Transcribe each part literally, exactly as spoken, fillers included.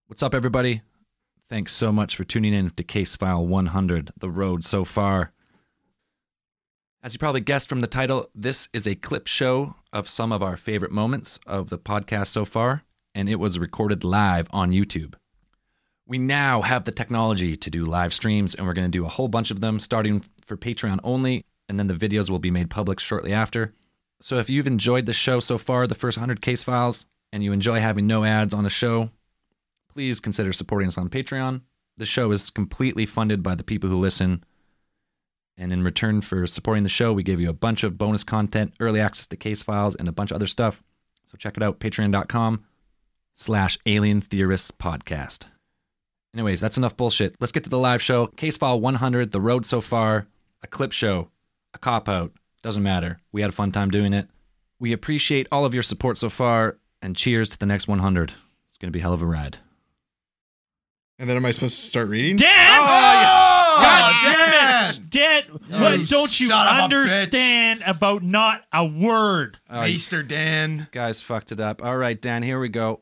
What's up, everybody? Thanks so much for tuning in to Case File one hundred, The Road So Far. As you probably guessed from the title, this is a clip show of some of our favorite moments of the podcast so far, and it was recorded live on YouTube. We now have the technology to do live streams, and we're going to do a whole bunch of them, starting for Patreon only, and then the videos will be made public shortly after. So if you've enjoyed the show so far, the first one hundred Case Files, and you enjoy having no ads on the show, please consider supporting us on Patreon. The show is completely funded by the people who listen. And in return for supporting the show, we give you a bunch of bonus content, early access to Case Files, and a bunch of other stuff. So check it out, patreon.com slash Alien Theorists Podcast. Anyways, that's enough bullshit. Let's get to the live show. Case File one hundred, The Road So Far, a clip show, a cop-out. Doesn't matter. We had a fun time doing it. We appreciate all of your support so far, and cheers to the next one hundred. It's going to be a hell of a ride. And then am I supposed to start reading? Dan! Oh, oh, God oh, damn it! Dan, Oh, what you don't you son of a understand about not a word? All right, Easter Dan. guys fucked it up. All right, Dan, here we go.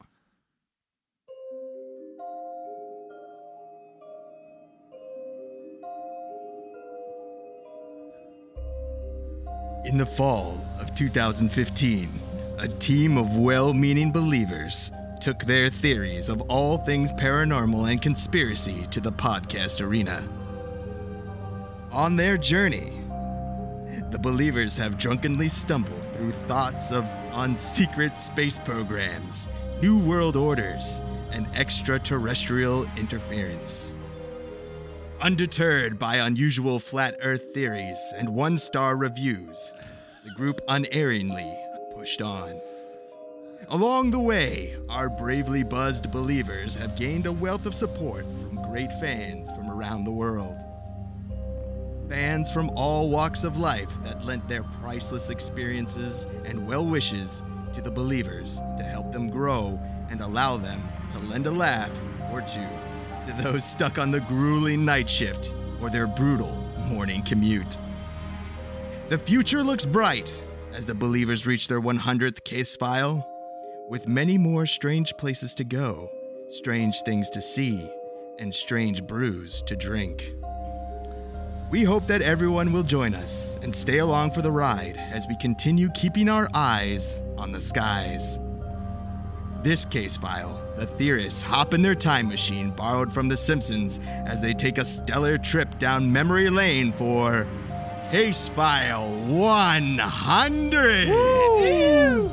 In the fall of two thousand fifteen, a team of well-meaning believers took their theories of all things paranormal and conspiracy to the podcast arena. On their journey, the believers have drunkenly stumbled through thoughts of on secret space programs, new world orders, and extraterrestrial interference. Undeterred by unusual flat Earth theories and one-star reviews, the group unerringly pushed on. Along the way, our bravely buzzed believers have gained a wealth of support from great fans from around the world. Fans from all walks of life that lent their priceless experiences and well wishes to the believers to help them grow and allow them to lend a laugh or two to those stuck on the grueling night shift or their brutal morning commute. The future looks bright as the believers reach their one hundredth case file, with many more strange places to go, strange things to see, and strange brews to drink. We hope that everyone will join us and stay along for the ride as we continue keeping our eyes on the skies. This case file, the theorists hop in their time machine borrowed from The Simpsons as they take a stellar trip down memory lane for Case File one hundred. Woo!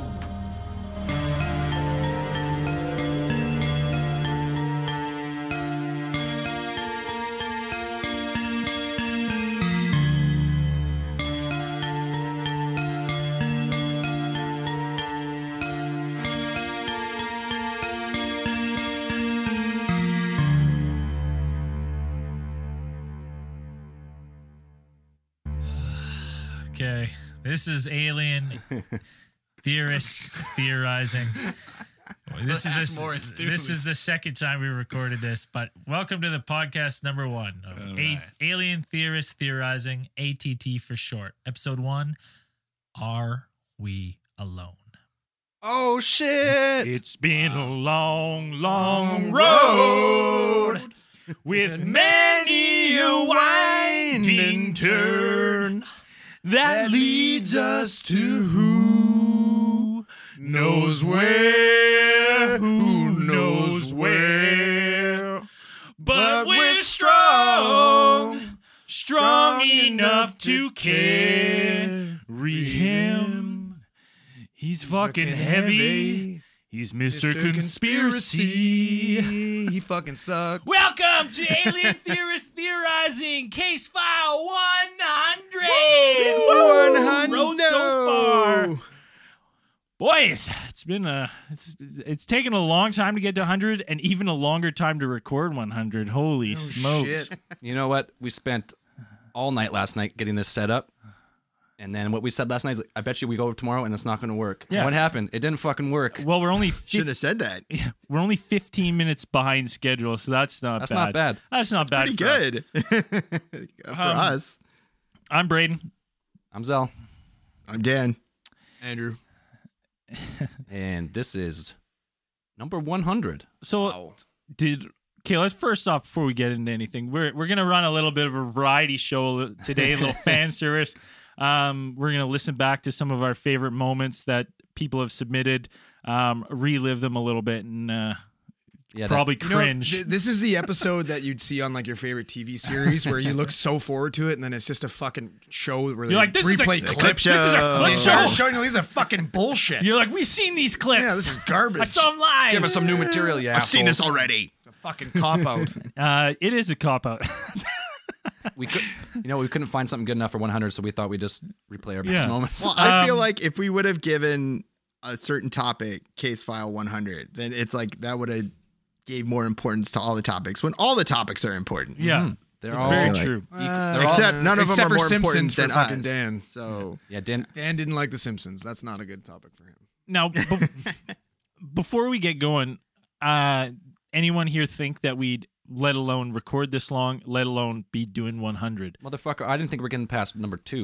Okay, this is Alien Theorists Theorizing. This is a, more this is enthused. the second time we recorded this, but welcome to the podcast number one of All A- right. Alien Theorists Theorizing, A T T for short. Episode one, Are We Alone? Oh, shit! It's been a long, long road with many a winding turn that leads us to who knows where, who knows where. But we're strong, strong enough to carry him. He's fucking heavy. He's Mister Conspiracy. He fucking sucks. Welcome to Alien Theorists Theorizing, Case File one hundred. one hundred. Road so far. Boys, it's been a it's it's taken a long time to get to one hundred and even a longer time to record one hundred. Holy smokes. Shit. You know what? We spent all night last night getting this set up. And then what we said last night is, like, I bet you we go tomorrow and it's not going to work. Yeah. What happened? It didn't fucking work. Well, we're only Should fif- have said that. we're only fifteen minutes behind schedule, so that's not That's bad. not bad. That's not bad. Pretty for us. good. For Um, us. I'm Braden. I'm Zell. I'm Dan. Andrew. And this is number one hundred. So Wow. did okay. Let's first off, before we get into anything, we're we're gonna run a little bit of a variety show today, a little fan service. Um, we're gonna listen back to some of our favorite moments that people have submitted, um, relive them a little bit, and uh, Yeah, probably You know, cringe. th- this is the episode that you'd see on like your favorite T V series where you look so forward to it, and then it's just a fucking show where they You're like, this is a replay clip clips. show. This is a And clip they start show. showing you these are fucking bullshit. You're like, we've seen these clips. Yeah, this is garbage. I saw them live. Give us some new material, yeah. I've seen this already. It's a fucking cop out. Uh, it is a cop out. We could, you know, we couldn't find something good enough for one hundred, so we thought we'd just replay our best Yeah. moments. Well, I feel Um, like if we would have given a certain topic case file one hundred, then it's like that would have gave more importance to all the topics when all the topics are important. Yeah, Mhm. They're it's all very like- true. they're Except all- none of them except are for more important Simpsons for than fucking us. Dan. So yeah, Dan. Dan didn't like The Simpsons. That's not a good topic for him. Now, be- before we get going, uh, anyone here think that we'd let alone record this long, let alone be doing one hundred? Motherfucker, I didn't think we were getting past number two.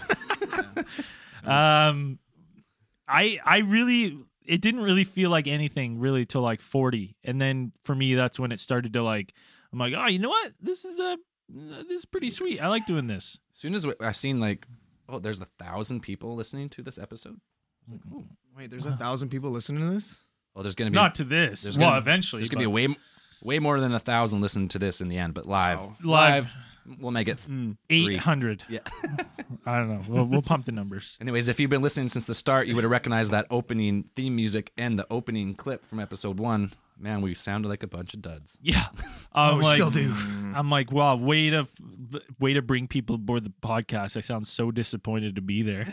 Um, I I really it didn't really feel like anything really till like forty, and then for me that's when it started to like I'm like, oh, you know what, this is uh, this is pretty sweet. I like doing this. As soon as we- I seen like, oh, there's a thousand people listening to this episode. I was like, oh, Wait, there's a thousand people listening to this? oh, there's gonna be Not to this. there's Well, gonna- eventually, there's gonna be but way m- way more than a thousand listening to this in the end, but live, Wow. live we'll make it. eight hundred. Yeah. I don't know. We'll, we'll pump the numbers. Anyways, if you've been listening since the start, you would have recognized that opening theme music and the opening clip from episode one. Man, we sounded like a bunch of duds. Yeah, I'm we like, still do. I'm like, wow, way to way to bring people aboard the podcast. I sound so disappointed to be there.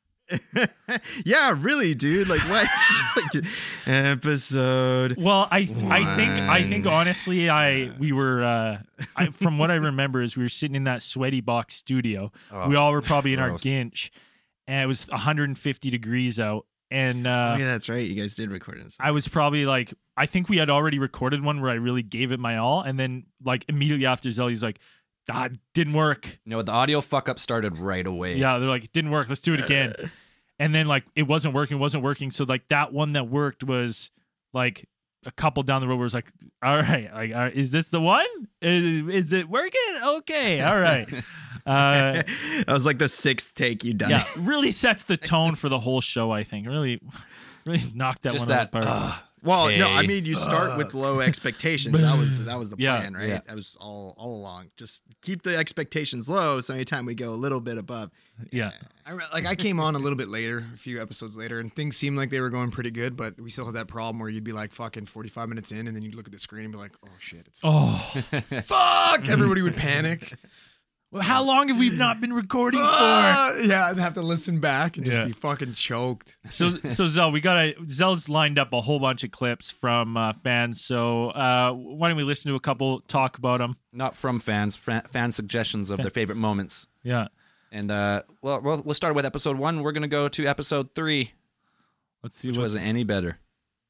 yeah, really, dude. Like what? Like, episode. Well, I I think I think honestly, I we were uh, I, from what I remember is we were sitting in that sweaty box studio. Oh, we all were probably in gross. our ginch, and it was one hundred fifty degrees out, and uh, Oh, yeah, that's right. You guys did record it. I was probably like, I think we had already recorded one where I really gave it my all, and then like immediately after Zelly's like, that didn't work. You know, the audio fuck up started right away. Yeah, they're like, it didn't work. Let's do it again. And then like it wasn't working, wasn't working. So like that one that worked was like a couple down the road where it's like, all right, like, uh, is this the one? Is, is it working? Okay, all right. Uh, that was like the sixth take you done. yeah, really sets the tone for the whole show. I think really, really knocked that Just one that. out of the park. Uh, Well, no, I Okay. mean you start with low expectations. That was the, that was the Yeah. plan, right? Yeah. That was all all along. Just keep the expectations low. So anytime we go a little bit above, Yeah, I re- like I came on a little bit later, a few episodes later, and things seemed like they were going pretty good, but we still had that problem where you'd be like fucking forty-five minutes in, and then you'd look at the screen and be like, oh shit, it's oh, fuck. Everybody would panic. well, how long have we not been recording for? Ah, yeah, I'd have to listen back and just Yeah. be fucking choked. So, so Zell, we got a Zell's lined up a whole bunch of clips from uh, fans. So, uh, why don't we listen to a couple, talk about them? not from fans, fan, fan suggestions of their favorite moments. Yeah, And uh, well, we'll we'll start with episode one. We're gonna go to episode three, let's see which what. wasn't any better.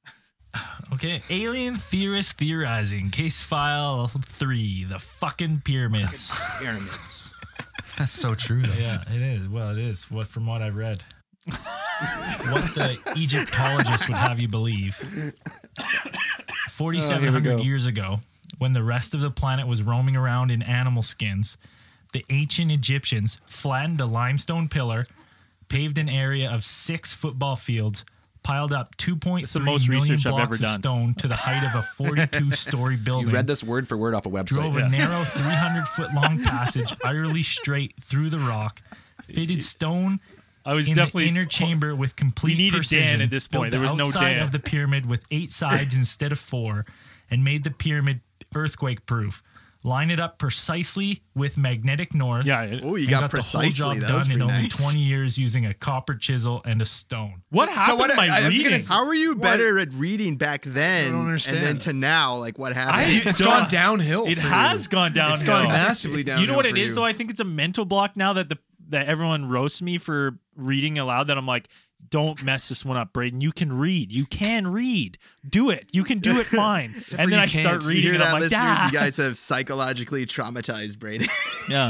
Okay, alien theorist theorizing. Case file three, the fucking pyramids. Pyramids. That's so true. Though. Yeah, it is. Well, it is. What from what I've read. What the Egyptologists would have you believe. forty-seven hundred years ago, when the rest of the planet was roaming around in animal skins, the ancient Egyptians flattened a limestone pillar, paved an area of six football fields, piled up two point It's the three most million research I've blocks ever of done. stone to the height of a forty-two story building. You read this word for word off a website. Drove Yeah. a narrow three hundred foot long passage utterly straight through the rock, fitted stone I was in definitely the inner chamber with complete We needed Dan precision. at this point. built There was the no outside Dan. of the pyramid with eight sides instead of four, and made the pyramid earthquake proof. Line it up precisely with magnetic north. Yeah. it- oh, you and got, got the whole precisely. job That was done in pretty only nice. twenty years using a copper chisel and a stone. What happened what to my I- I was gonna reading? say- How are you What? better at reading back then don't and understand. then to now? Like what I- happened? It's gone downhill. It for has you. gone downhill. It's gone massively downhill. You know what it for is you. though? I think it's a mental block now that the that everyone roasts me for reading aloud. That I'm like, don't mess this one up, Braden. You can read. You can read. Do it. You can do it fine. for and then you I start can't. you reading, hear and that, I'm like, listeners? ah. You guys have psychologically traumatized Brady. Yeah.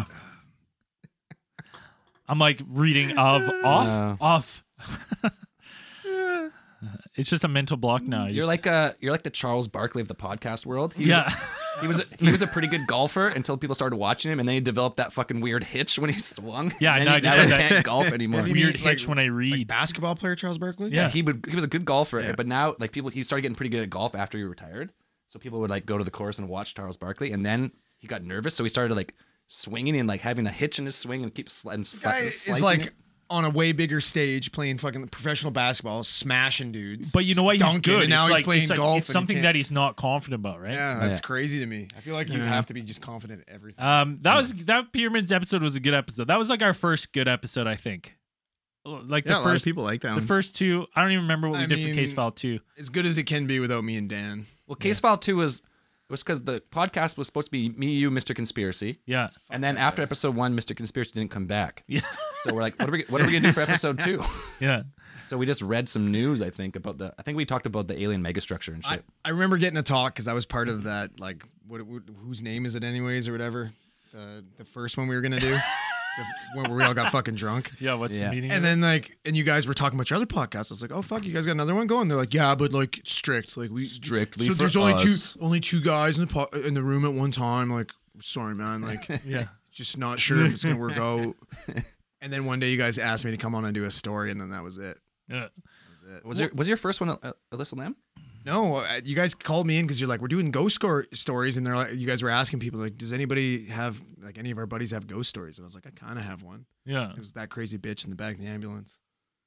I'm like reading of off No. off. It's just a mental block now. You're just- like uh you're like the Charles Barkley of the podcast world. He yeah. was a, he was a, he was a pretty good golfer until people started watching him, and then he developed that fucking weird hitch when he swung. Yeah, and no, then I he just now said he that. can't golf anymore. What do you Weird mean, hitch like- when I Like read. basketball player Charles Barkley? Yeah. he would he was a good golfer, Yeah. but now like people he started getting pretty good at golf after he retired. So people would like go to the course and watch Charles Barkley, and then he got nervous, so he started like swinging and like having a hitch in his swing and keep sli- and The sli- guy is slicing like it. on a way bigger stage playing fucking professional basketball, smashing dudes. But you know what? He's dunking, good. And now it's he's like, playing it's like, golf. It's and he something can't- that he's not confident about, right? Yeah, that's Yeah. crazy to me. I feel like you Yeah. have to be just confident in everything. Um, that was that Pyramids episode was a good episode. That was like our first good episode, I think. Like Yeah, the a lot of first, people like that the one. first two. I don't even remember what we I did for Case mean- File Two. as good as it can be without me and Dan. Well, Case File Two was was because the podcast was supposed to be me, you, Mister Conspiracy, Yeah, and then after episode one, Mister Conspiracy didn't come back. yeah, So we're like, what are we what are we gonna do for episode two? yeah. So we just read some news, I think, about the. I think we talked about the alien megastructure and I, shit. I remember getting a talk because I was part of that. Like, what, what? Whose name is it, anyways, or whatever? The the first one we were gonna do, the one where we all got fucking drunk. Yeah, what's Yeah. the meaning? And of then like, and you guys were talking about your other podcast. I was like, oh fuck, you guys got another one going? They're like, yeah, but like strict, like we Strictly So for there's only us. two, only two guys in the po- in the room at one time. Like, sorry, man, like, it? Yeah. just not sure if it's gonna work out. And then one day you guys asked me to come on and do a story, and then that was it. Yeah. That was it. Was your was your first one uh, Alyssa Lamb? No, uh, you guys called me in because you're like, we're doing ghost score- stories, and they're like, you guys were asking people like, does anybody have like any of our buddies have ghost stories? And I was like, I kind of have one. Yeah. It was that crazy bitch in the back of the ambulance.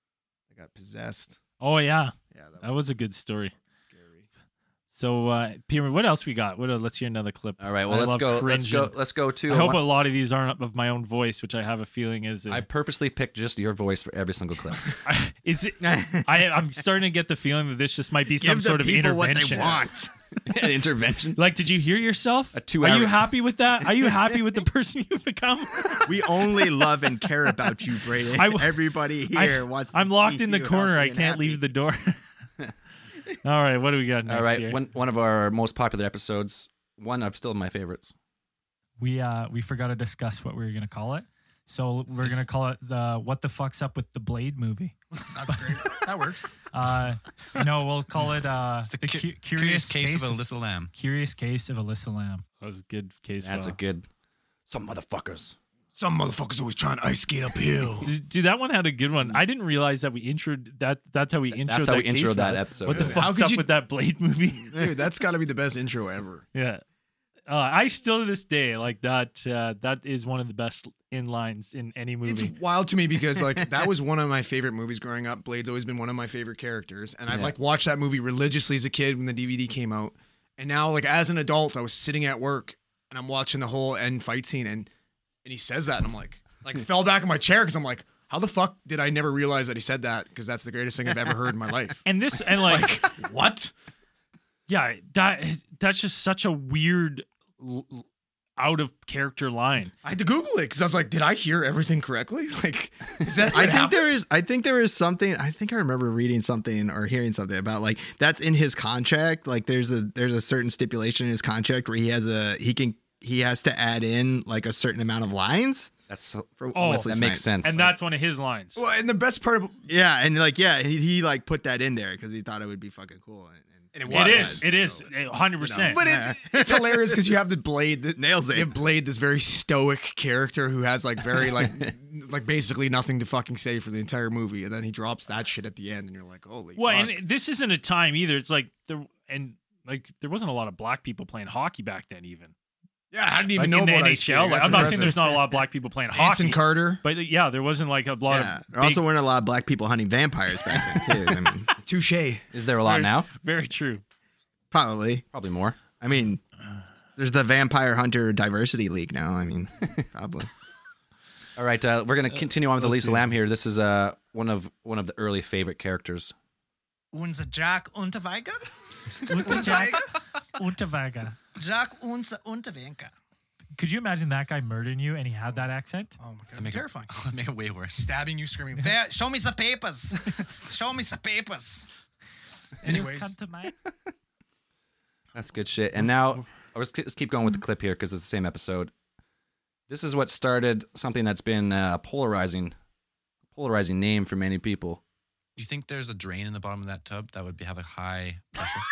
I got possessed. Oh yeah, Yeah, that was, that was a good story. scary. So, uh, Pyramid, what else we got? What? Let's hear another clip. All right, well I let's love go. Let's cringing. go. Let's go to. I hope one- a lot of these aren't of my own voice, which I have a feeling is. I Uh, purposely picked just your voice for every single clip. is it? I, I'm starting to get the feeling that this just might be some Give the sort of people what they intervention. want. An intervention. Like, did you hear yourself? A two-hour- Are you happy with that? Are you happy with the person you've become? We only love and care about you, Brayden. I w- Everybody I- here wants. To I'm locked see in the you corner. I healthy and can't happy. leave the door. All right, what do we got next All right, here? one one of our most popular episodes. One of still my favorites. We uh we forgot to discuss what we were gonna call it. So we're gonna call it the "What the fuck's up with the Blade" movie. That's great. That works. Uh, no, we'll call it uh It's the, the cu- cu- curious, case, of of Alyssa Lamb. Curious Case of Alyssa Lamb. That was a good case. That's a file. good. Some motherfuckers. Some motherfuckers always trying to ice skate uphill. Dude, dude, that one had a good one. I didn't realize that we introed that. That's how we introed That's how that we introed case that file. episode. What the Yeah. How fuck's could up you- with that Blade movie? Dude, that's got to be the best intro ever. Yeah. Uh, I still to this day like that. Uh, that is one of the best in lines in any movie. It's wild to me because like that was one of my favorite movies growing up. Blade's always been one of my favorite characters, and I've Yeah. like watched that movie religiously as a kid when the D V D came out. And now, like as an adult, I was sitting at work and I'm watching the whole end fight scene, and and he says that, and I'm like, like fell back in my chair because I'm like, how the fuck did I never realize that he said that? Because that's the greatest thing I've ever heard in my life. and this and like, Like what? yeah, that that's just such a weird, l- l- out of character line. I had to Google it because I was like, did I hear everything correctly? Like, is that? I what think happened? there is. I think there is something. I think I remember reading something or hearing something about like that's in his contract. Like there's a there's a certain stipulation in his contract where he has a he can he has to add in like a certain amount of lines That's so, for Oh, Wesley that Snipes. makes sense. And that's one of his lines. Well, and the best part of Yeah, and like yeah, he, he like put that in there because he thought it would be fucking cool. And, And and it was. It is. It is. one hundred percent. But it, it's hilarious because you have the Blade that Nails it. You have Blade, this very stoic character who has like very like like basically nothing to fucking say for the entire movie, and then he drops that shit at the end, and you're like, holy. Well, fuck. and this isn't a time either. It's like there and like there wasn't a lot of black people playing hockey back then, even. yeah, I didn't even Like know in the about N ice H L. skating. Like, That's I'm not saying impressive. there's not a lot of black people playing Anson hockey, Carter, but yeah, there wasn't like a lot yeah, of there also weren't a lot of black people hunting vampires back then too. I mean, touche. Is there a lot very, now? Very true. probably. Probably more. I mean, there's the Vampire Hunter Diversity League now. I mean, probably. All right, uh, we're gonna continue on with let's Elisa see. Lamb here. This is uh one of one of the early favorite characters. Unser Jack Unterweger? Unterjack. Unterweger. Jack unser Unterweger. Could you imagine that guy murdering you and he had that accent? Oh my god, Make terrifying. It, make it way worse. Stabbing you, screaming, "There, show me the papers. Show me the papers." Anyways, Come to my- That's good shit. And now let's, let's keep going with the clip here because it's the same episode. This is what started something that's been a polarizing, polarizing name for many people. You think there's a drain in the bottom of that tub that would be, have a high pressure?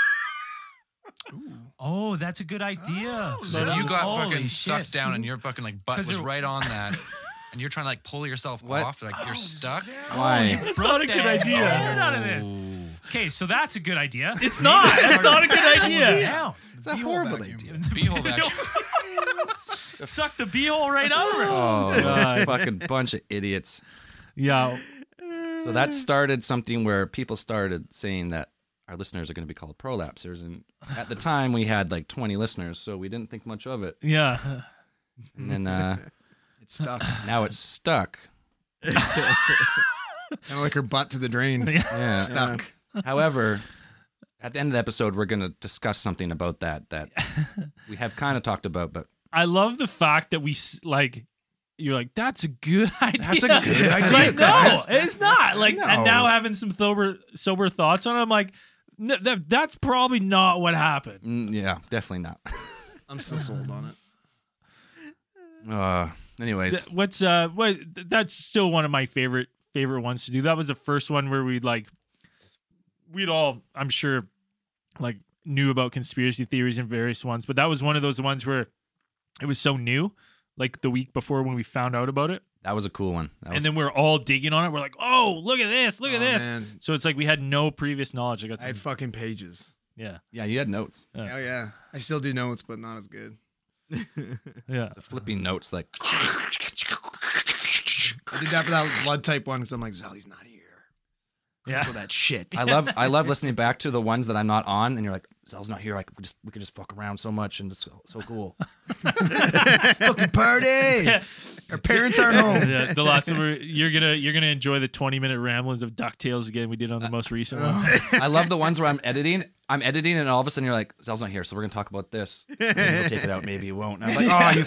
Oh, that's a good idea. So if you got Holy fucking shit. sucked down and your fucking like butt 'Cause was it- right on that, and you're trying to like pull yourself What? off, like you're stuck. Why? That's not a good idea. Get out of this. Okay, so that's a good idea. It's not. It's not a good idea. Down. It's a horrible idea. Beehole vacuum. Suck the beehole right out of it. Oh, God. fucking bunch of idiots. Yeah. So that started something where people started saying that our listeners are going to be called prolapsers, and at the time we had like twenty listeners, so we didn't think much of it. Yeah. And then uh, It's stuck. now it's stuck. Kind of like her butt to the drain. Yeah. Stuck. However, at the end of the episode, we're going to discuss something about that that we have kind of talked about, but I love the fact that we s- like. You're like, that's a good idea. That's a good idea, Like, no, guys. it's not. Like, and No. now having some sober, sober thoughts on it, I'm like, no, that, that's probably not what happened. mm, yeah, definitely not. I'm still sold on it. Uh, anyways, Th- What's uh, what? th- That's still one of my favorite favorite ones to do. That was the first one where we'd like, we'd all, I'm sure, like knew about conspiracy theories and various ones, but that was one of those ones where it was so new. Like the week before when we found out about it. that was a cool one. That was And then we're all digging on it. We're like, oh, look at this. Look at Oh, this. man. So it's like we had no previous knowledge. I got I had some, fucking pages. yeah. yeah, you had notes. Yeah. Oh yeah. I still do notes, but not as good. Yeah. The flipping notes, like I did that for that blood type one because I'm like, Zelly's not here. Yeah. For that shit. I love I love listening back to the ones that I'm not on, and you're like, Zell's not here. Like we just we could just fuck around so much, and it's so, so cool. Fucking party. Our parents aren't home. Yeah, the last one we're, you're gonna you're gonna enjoy the twenty minute ramblings of DuckTales again. We did on the most recent one. I love the ones where I'm editing. I'm editing, and all of a sudden you're like, Zell's not here, so we're gonna talk about this. Maybe he'll take it out, maybe he won't. And I was like, oh, you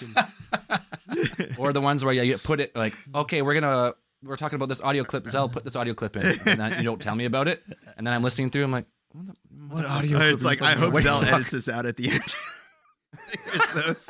fucking. Or the ones where you put it like, okay, we're gonna we're talking about this audio clip. Zell, put this audio clip in, and then you don't tell me about it, and then I'm listening through. I'm like, what, the, What audio? Or it's like, I hope Wait, Zell fuck. edits this out at the end. It's those-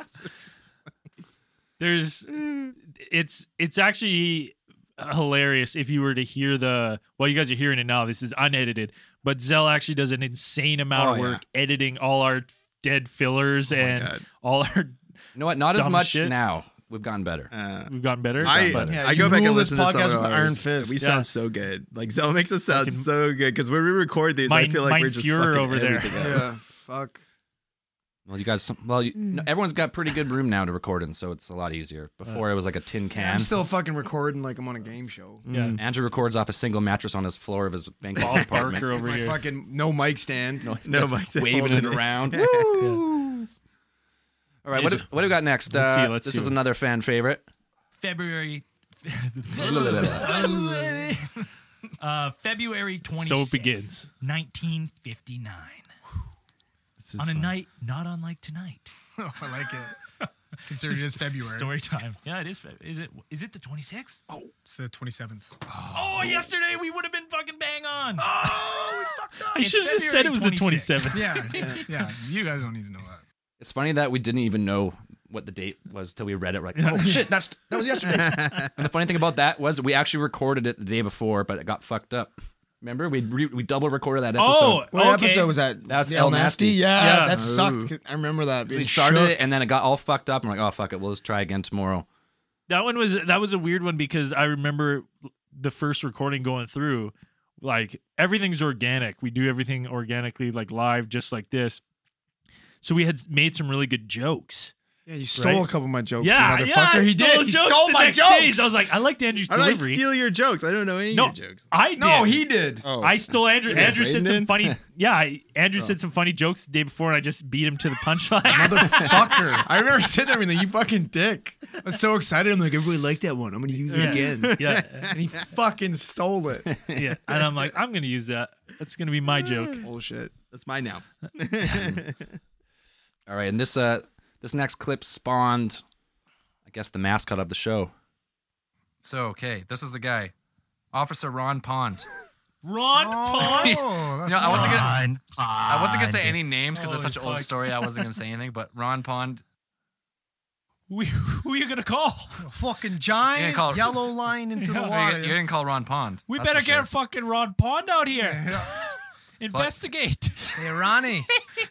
There's it's it's actually hilarious if you were to hear the well, you guys are hearing it now. This is unedited, but Zell actually does an insane amount Oh, of work editing all our dead fillers Oh my and God. all our. You know what? Not as Dumb much shit. now. We've gotten better. Uh, We've gotten better. I, but Yeah, I you go back and rule this listen to some podcast of with Iron ours. Fist. We Yeah. sound so good. Like Zell makes us sound Fucking- so good because when we record these, I Mein- feel like Mein we're just Fuhrer fucking over there. everything up. Yeah. Fuck. Well, you guys, well, you, no, everyone's got pretty good room now to record in, so it's a lot easier. Before it was like a tin can. I'm still fucking recording like I'm on a game show. yeah, Andrew records off a single mattress on his floor of his Vancouver Bob apartment. Barker over My here. fucking no mic stand. No, No, just Mike's waving it holding it. around. Yeah. All right, what do, what do we got next? Let's see, Uh, let's this see is what- another fan favorite. February. uh, February twenty-sixth. So it begins. nineteen fifty-nine. This is On a fun. night not unlike tonight. Oh, I like it. Considering it is February. Story time. Yeah, it is. Feb- Is it? Is it the twenty-sixth? Oh, It's the twenty-seventh. oh, yesterday we would have been fucking bang on. Oh, we fucked up. I It's should have just said it was the February twenty-seventh. Yeah, yeah. You guys don't need to know that. It's funny that we didn't even know what the date was till we read it. We're like, oh shit, that's that was yesterday. And the funny thing about that was we actually recorded it the day before, but it got fucked up. Remember, we re- we double recorded that episode. Oh, What okay. episode was that? That's The El Nasty. Yeah, Yeah. that sucked. Ooh. 'cause I remember that. So being we started shook. it, and then it got all fucked up. I'm like, oh fuck it, we'll just try again tomorrow. That one was that was a weird one because I remember the first recording going through, like everything's organic. We do everything organically, like live, just like this. So we had made some really good jokes. Yeah, you stole Right? a couple of my jokes. Yeah, you yeah, motherfucker. I he stole did. He jokes stole the my next jokes. days. I was like, I liked Andrew's How did I delivery. steal your jokes? I don't know any No, of your jokes. I did. No, he did. Oh. I stole Andrew. Yeah, Andrew said Brayden some did? funny. Yeah, I- Andrew Oh. said some funny jokes the day before, and I just beat him to the punchline. Motherfucker. I remember sitting there and like, you fucking dick. I was so excited. I'm like, everybody liked that one. I'm going to use it Yeah. again. yeah, And he fucking stole it. yeah. And I'm like, I'm gonna use that. That's gonna be my joke. Bullshit. That's mine now. All right, and this uh this next clip spawned, I guess, the mascot of the show. So okay, this is the guy, Officer Ron Pond. Ron Pond. Oh, that's You know, I wasn't gonna Ron I wasn't gonna say Pond. any names because it's Holy such an old fuck. story. I wasn't gonna say anything, but Ron Pond. who, who are you gonna call? A fucking giant call- yellow line into Yeah. the You water. didn't- you didn't call Ron Pond. We That's better for get sure. fucking Ron Pond out here. Investigate. Hey, Ronnie.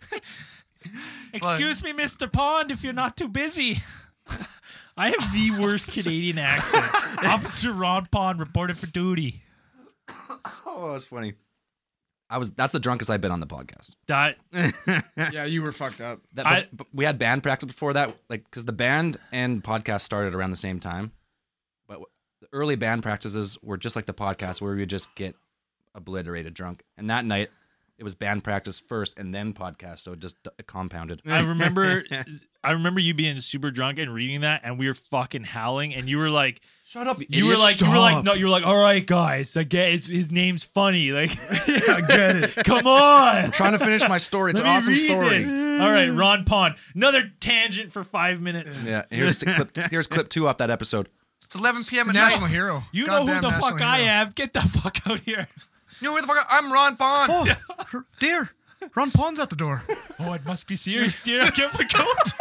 Excuse me, Mister Pond, if you're not too busy. I have the worst Canadian accent. Officer Ron Pond reported for duty. Oh, that's funny. I was. That's the drunkest I've been on the podcast. That Yeah, you were fucked up. That, I- but we had band practice before that, like because the band and podcast started around the same time. But w- the early band practices were just like the podcast, where we would just get obliterated drunk. And that night, it was band practice first and then podcast, so it just uh, compounded. I remember. I remember you being super drunk and reading that, and we were fucking howling, and you were like. Shut up! You were like, you were like, no, you were like, all right, guys, I get it. His name's funny. Like, Yeah, I get it. come on. trying to finish my story. It's Let an me awesome read story. this. All right, Ron Pond. Another tangent for five minutes. Yeah, and here's clip. Here's clip two off that episode. It's eleven p.m. He's a at national night. hero. You know who Goddamn the national fuck I hero. am. Get the fuck out here. You know who the fuck? I- I'm Ron Pond. Oh, her- dear. Ron Pond's at the door. Oh, it must be serious, dear. Get my coat.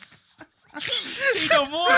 Say no more.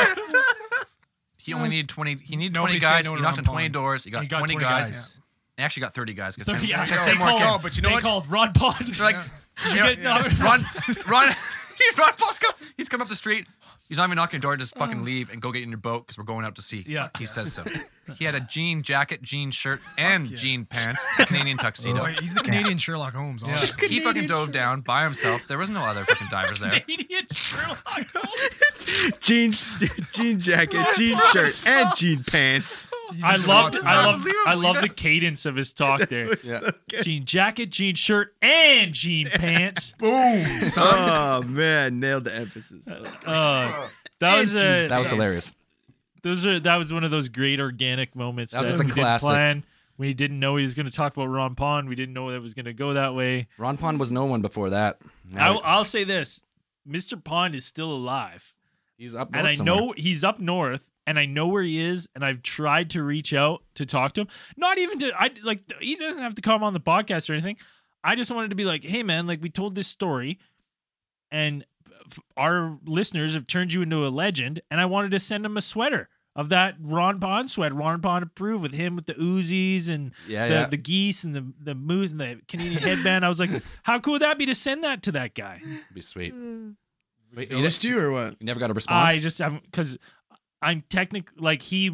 He only needed twenty. He needed Nobody twenty say guys. no he to knocked Ron on twenty Pond. doors. He got, He got twenty, twenty guys. guys. He actually got thirty guys. 'cause So, ten- yeah, because they ten more called, came. Oh, but you know they what? called Ron Pond. They're like, You you know, get- no, Ron, Ron, Ron Pond's come. He's come up the street. He's not even knocking your door. Just fucking leave and go get in your boat because we're going out to sea. Yeah. He says so. He had a jean jacket, jean shirt, and jean pants, a Canadian tuxedo. Oh, he's the Canadian Sherlock Holmes. Honestly. He fucking dove down by himself. There was no other fucking divers there. Canadian Sherlock Holmes. jean, jean jacket, jean shirt, and jean pants. I love, That's I love, unbelievable. I love the cadence of his talk there. Yeah. Jean jacket, jean shirt, and jean pants. Boom. Oh man, nailed the emphasis. Uh, that was a, That was hilarious. those are that was one of those great organic moments That was that a we didn't classic. plan. We didn't know he was going to talk about Ron Pond. We didn't know it was going to go that way. Ron Pond was no one before that. I, Now I'll say this: Mister Pond is still alive, he's up north and I somewhere. know he's up north, and I know where he is, and I've tried to reach out to talk to him. Not even to, I like he doesn't have to come on the podcast or anything. I just wanted to be like, hey man, like we told this story, and f- our listeners have turned you into a legend, and I wanted to send him a sweater of that Ron Pond sweater. Ron Pond approved with him with the Uzis and Yeah, the, yeah. the geese and the the moose and the Canadian headband. I was like, how cool would that be to send that to that guy? It'd be sweet. Wait, you, Noticed you or what? you never got a response? I just haven't because I'm technically like he.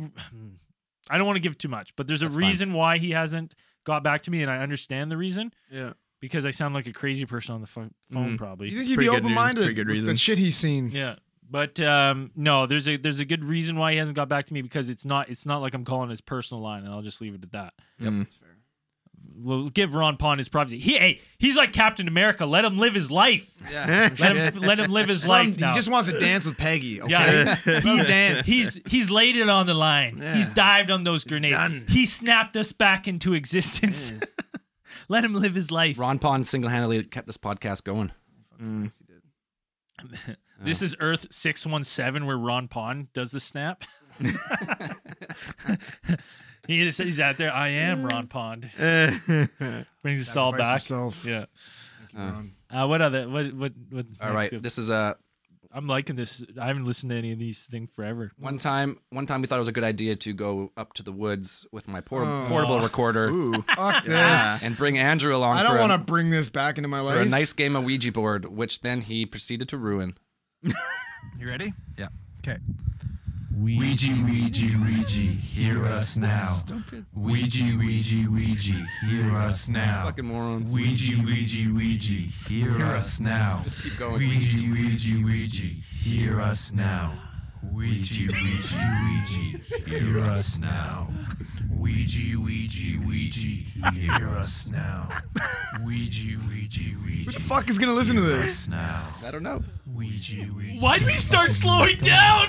I don't want to give too much, but there's a That's fine. reason why he hasn't got back to me, and I understand the reason Yeah. because I sound like a crazy person on the pho- phone, Mm. probably. You think he'd pretty be good reason. open-minded It's pretty good with the reason. shit he's seen? Yeah, but um, no, there's a there's a good reason why he hasn't got back to me because it's not it's not like I'm calling his personal line, and I'll just leave it at that. Yep. We'll give Ron Pond his privacy. He hey, he's like Captain America. Let him live his life. yeah. Let him let him live his Some- life now. He just wants to dance with Peggy. Okay? Yeah, He dance. He's he's laid it on the line. Yeah. He's dived on those grenades. done. He snapped us back into existence. Let him live his life. Ron Pond single-handedly kept this podcast going. This is Earth six one seven where Ron Pond does the snap. he just, he's out there. I am Ron Pond. Brings us all Sacrifice back. himself. Yeah. Uh, Uh, what other? What what what? all right, this is a I'm liking this. I haven't listened to any of these things forever. one time. One time we thought it was a good idea to go up to the woods with my por- Oh. portable recorder Ooh. Fuck Yeah. this. and bring Andrew along I for, don't a, want to bring this back into my for a life. nice game of Ouija board, which then he proceeded to ruin. You ready? Yeah. Okay. Ouija, Ouija, Ouija, hear us now. Ouija, Ouija, Ouija, hear us now. Fucking morons. Ouija, Ouija, Ouija, hear us now. Just keep going. Ouija, Ouija, Ouija, hear us now. Ouija, Ouija, Ouija, hear us now. Ouija, Ouija, Ouija, hear us now. Ouija, Ouija, Ouija. Who the fuck is gonna listen to hear this? us now. I don't know. Ouija, Ouija. Why did we start slowing down?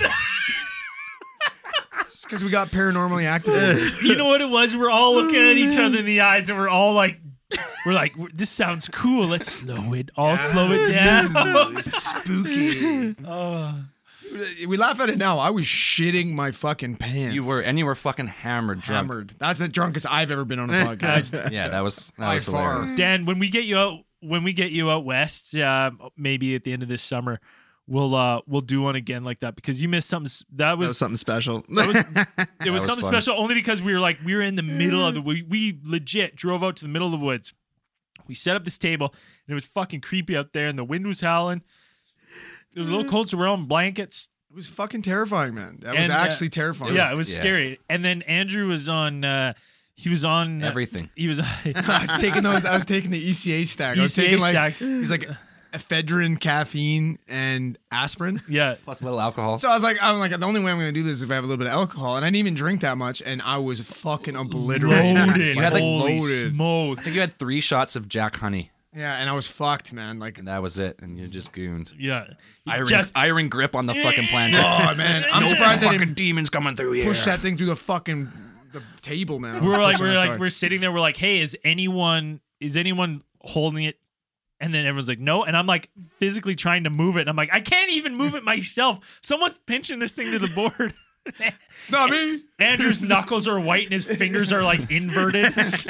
Because we got paranormally activated. You know what it was? We're all looking at each other in the eyes, and we're all like, we're like, this sounds cool. Let's slow it. All slow it down. Spooky. Oh. We laugh at it now. I was shitting my fucking pants. You were, and you were fucking hammered drunk. hammered. That's the drunkest I've ever been on a podcast. Yeah, that was that By was far. hilarious. Dan, when we get you out, when we get you out west, uh, maybe at the end of this summer, we'll uh we'll do one again like that because you missed something. s- That was, That was something special. that was- it was was something fun. special only because we were like we were in the middle of the we we legit drove out to the middle of the woods. We set up this table and it was fucking creepy out there and the wind was howling. It was a little cold, so we're on blankets. It was fucking terrifying, man. That was And, uh, actually terrifying. Yeah, it was yeah. scary. And then Andrew was on. uh He was on uh, Everything. He was. I was taking those. I was taking the E C A stack. I was E C A taking like stack. it was like ephedrine, caffeine, and aspirin. yeah. Plus a little alcohol. So I was like, I'm like, the only way I'm gonna do this is if I have a little bit of alcohol, and I didn't even drink that much, and I was fucking obliterated. Loaded. You had, like, Holy loaded. smokes. I think you had three shots of Jack Honey, Yeah, and I was fucked, man. Like, and that was it. And you just gooned. Yeah. Iron, Just iron grip on the fucking planter. oh man, I'm No surprised I fucking didn't demons coming through here. push that thing through the fucking the table, man. I we was were like pushing we it we're like aside. we're sitting there. We're like, hey, is anyone is anyone holding it? And then everyone's like, no. And I'm like physically trying to move it. And I'm like, I can't even move it myself. Someone's pinching this thing to the board. It's not me. Andrew's knuckles are white and his fingers are like inverted.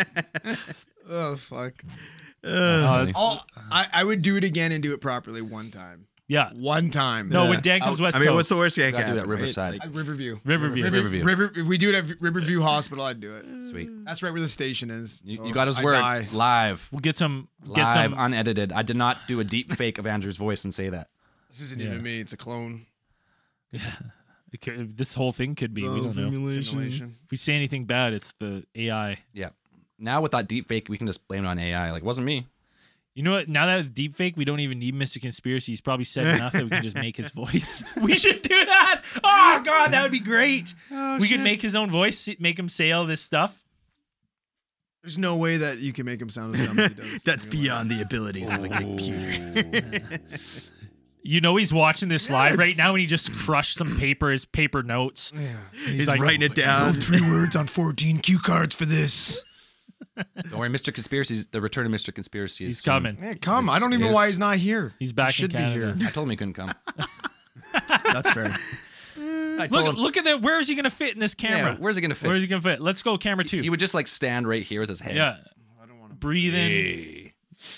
Oh fuck. Oh, it's- All, I I would do it again and do it properly one time. yeah. One time. No, Yeah. when Dan comes West I mean, Coast. what's the worst that Gotta can do it happen? at right? Riverside. Uh, Riverview. Riverview. River- Riverview. River, if we do it at Riverview Hospital, I'd do it. Sweet. That's right where the station is. You, So you got his I word. die. Live. We'll get some. Get Live, some. unedited. I did not do a deep fake of Andrew's voice and say that. This isn't Yeah. even me. It's a clone. Yeah. It could- this whole thing could be. We don't know. Simulation. If we say anything bad, it's the A I. Yeah. Now with that deep fake, we can just blame it on A I. Like, it wasn't me. You know what? Now that it's deep fake, we don't even need Mister Conspiracy. He's probably said enough that we can just make his voice. We should do that. Oh God, that would be great. we could make his own voice, make him say all this stuff. There's no way that you can make him sound as dumb as he does. That's beyond the abilities of the computer. You know he's watching this live right now, and he just crushed some paper, his paper notes. Yeah. And He's like, writing it down. Three words on fourteen cue cards for this. Don't worry, Mister Conspiracy's the return of Mister Conspiracy is He's soon. coming. Man, come. I Is- don't even know is- why he's not here. He's back He should in be Canada. here. I told him he couldn't come. That's fair. I told Look, him. look at that. Where is he gonna fit in this camera? Yeah, where's he gonna fit? Where is he gonna fit? Let's go, camera two. He would just like stand right here with his head. yeah, I don't want to. breathing, Hey.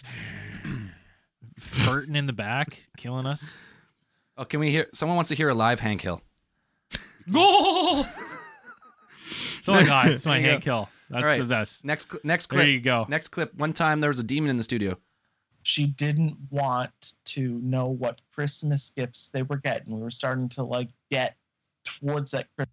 farting in the back, killing us. Oh, can we hear? Someone wants to hear a live Hank Hill. Goal! That's all I got. It's my Hank Hill. That's All right. the best. Next, cl- next clip. There you go. Next clip. One time there was a demon in the studio. She didn't want to know what Christmas gifts they were getting. We were starting to like get towards that Christmas.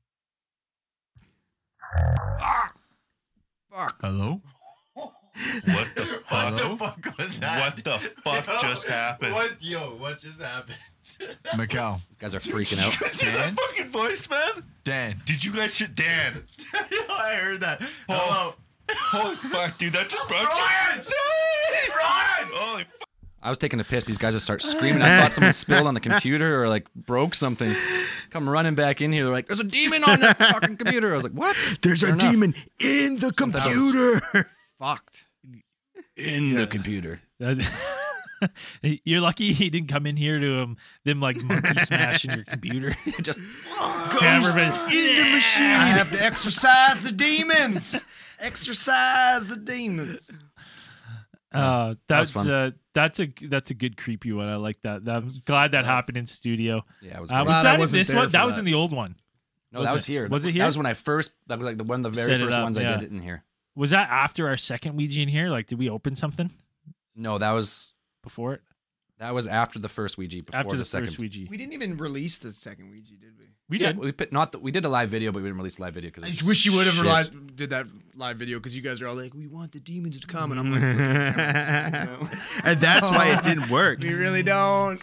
Hello? What the fuck? What the fuck was that? What the fuck just happened? What, yo, what just happened? Macau. These guys are freaking out. Hear that fucking voice, man? Dan. Did you guys hear Dan? I heard that. Hello. Holy fuck, dude, that just broke. Ryan! Ryan! Holy fuck. I was taking a piss. These guys just start screaming. I thought someone spilled on the computer or like broke something. Come running back in here. They're like, "There's a demon on that fucking computer." I was like, "What?" There's Sure a enough. demon in the computer. Fucked. in the computer. You're lucky he didn't come in here to um, them like monkey smashing your computer. Just Cameraman. In the machine. I have to exercise the demons. Exercise the demons. Uh, That was that's fun. uh, that's a that's a good creepy one. I like that. I'm glad that happened in studio. yeah, it was. Uh, great. was Glad I that in wasn't this there one? for That was that. in the old one. no, was that it- was here. was it here? That was when I first. That was like the one of the very Set it first up, ones I yeah. did it in here. Was that after our second Ouija in here? Like, did we open something No, that was before it? that was after the first Ouija. Before After the, the, second. first Ouija, We didn't even release the second Ouija, did we? we Yeah, did. we put not the, we did a live video, but we didn't release a live video because I just wish you would have live, did that live video because you guys are all like, we want the demons to come. And I'm like, And that's why it didn't work. we really don't.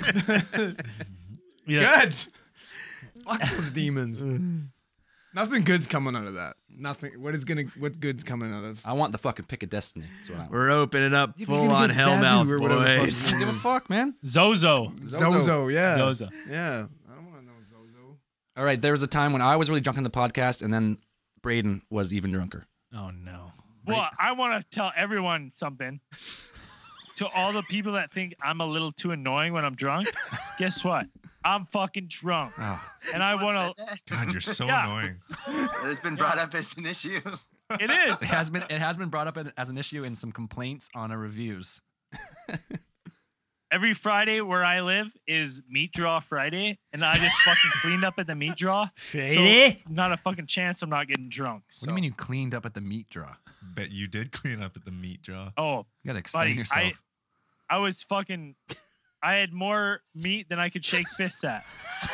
Yeah. Good. Fuck those demons. Nothing good's coming out of that. Nothing. What is gonna? What good's coming out of? I want the fucking pick of destiny. That's what I want. We're opening up Yeah, but you're full gonna on get Hellmouth, Zazu or whatever the fuck boys. his name Give a is. fuck, man. Zozo. Zozo. Yeah. Zozo. Yeah. I don't want to know Zozo. All right, there was a time when I was really drunk on the podcast, and then Braden was even drunker. Oh no. Well, I want to tell everyone something. To all the people that think I'm a little too annoying when I'm drunk, guess what? I'm fucking drunk. Oh. And I want to. God, you're so Yeah. annoying. It's been brought up as an issue. It is. It has been it has been brought up as an issue in some complaints on our reviews. every Friday where I live is meat draw Friday, and I just fucking cleaned up at the meat draw. Friday? So not a fucking chance I'm not getting drunk. What do you mean you cleaned up at the meat draw? Bet you did clean up at the meat draw. Oh, You gotta explain buddy, yourself. I, I was fucking. I had more meat than I could shake fists at.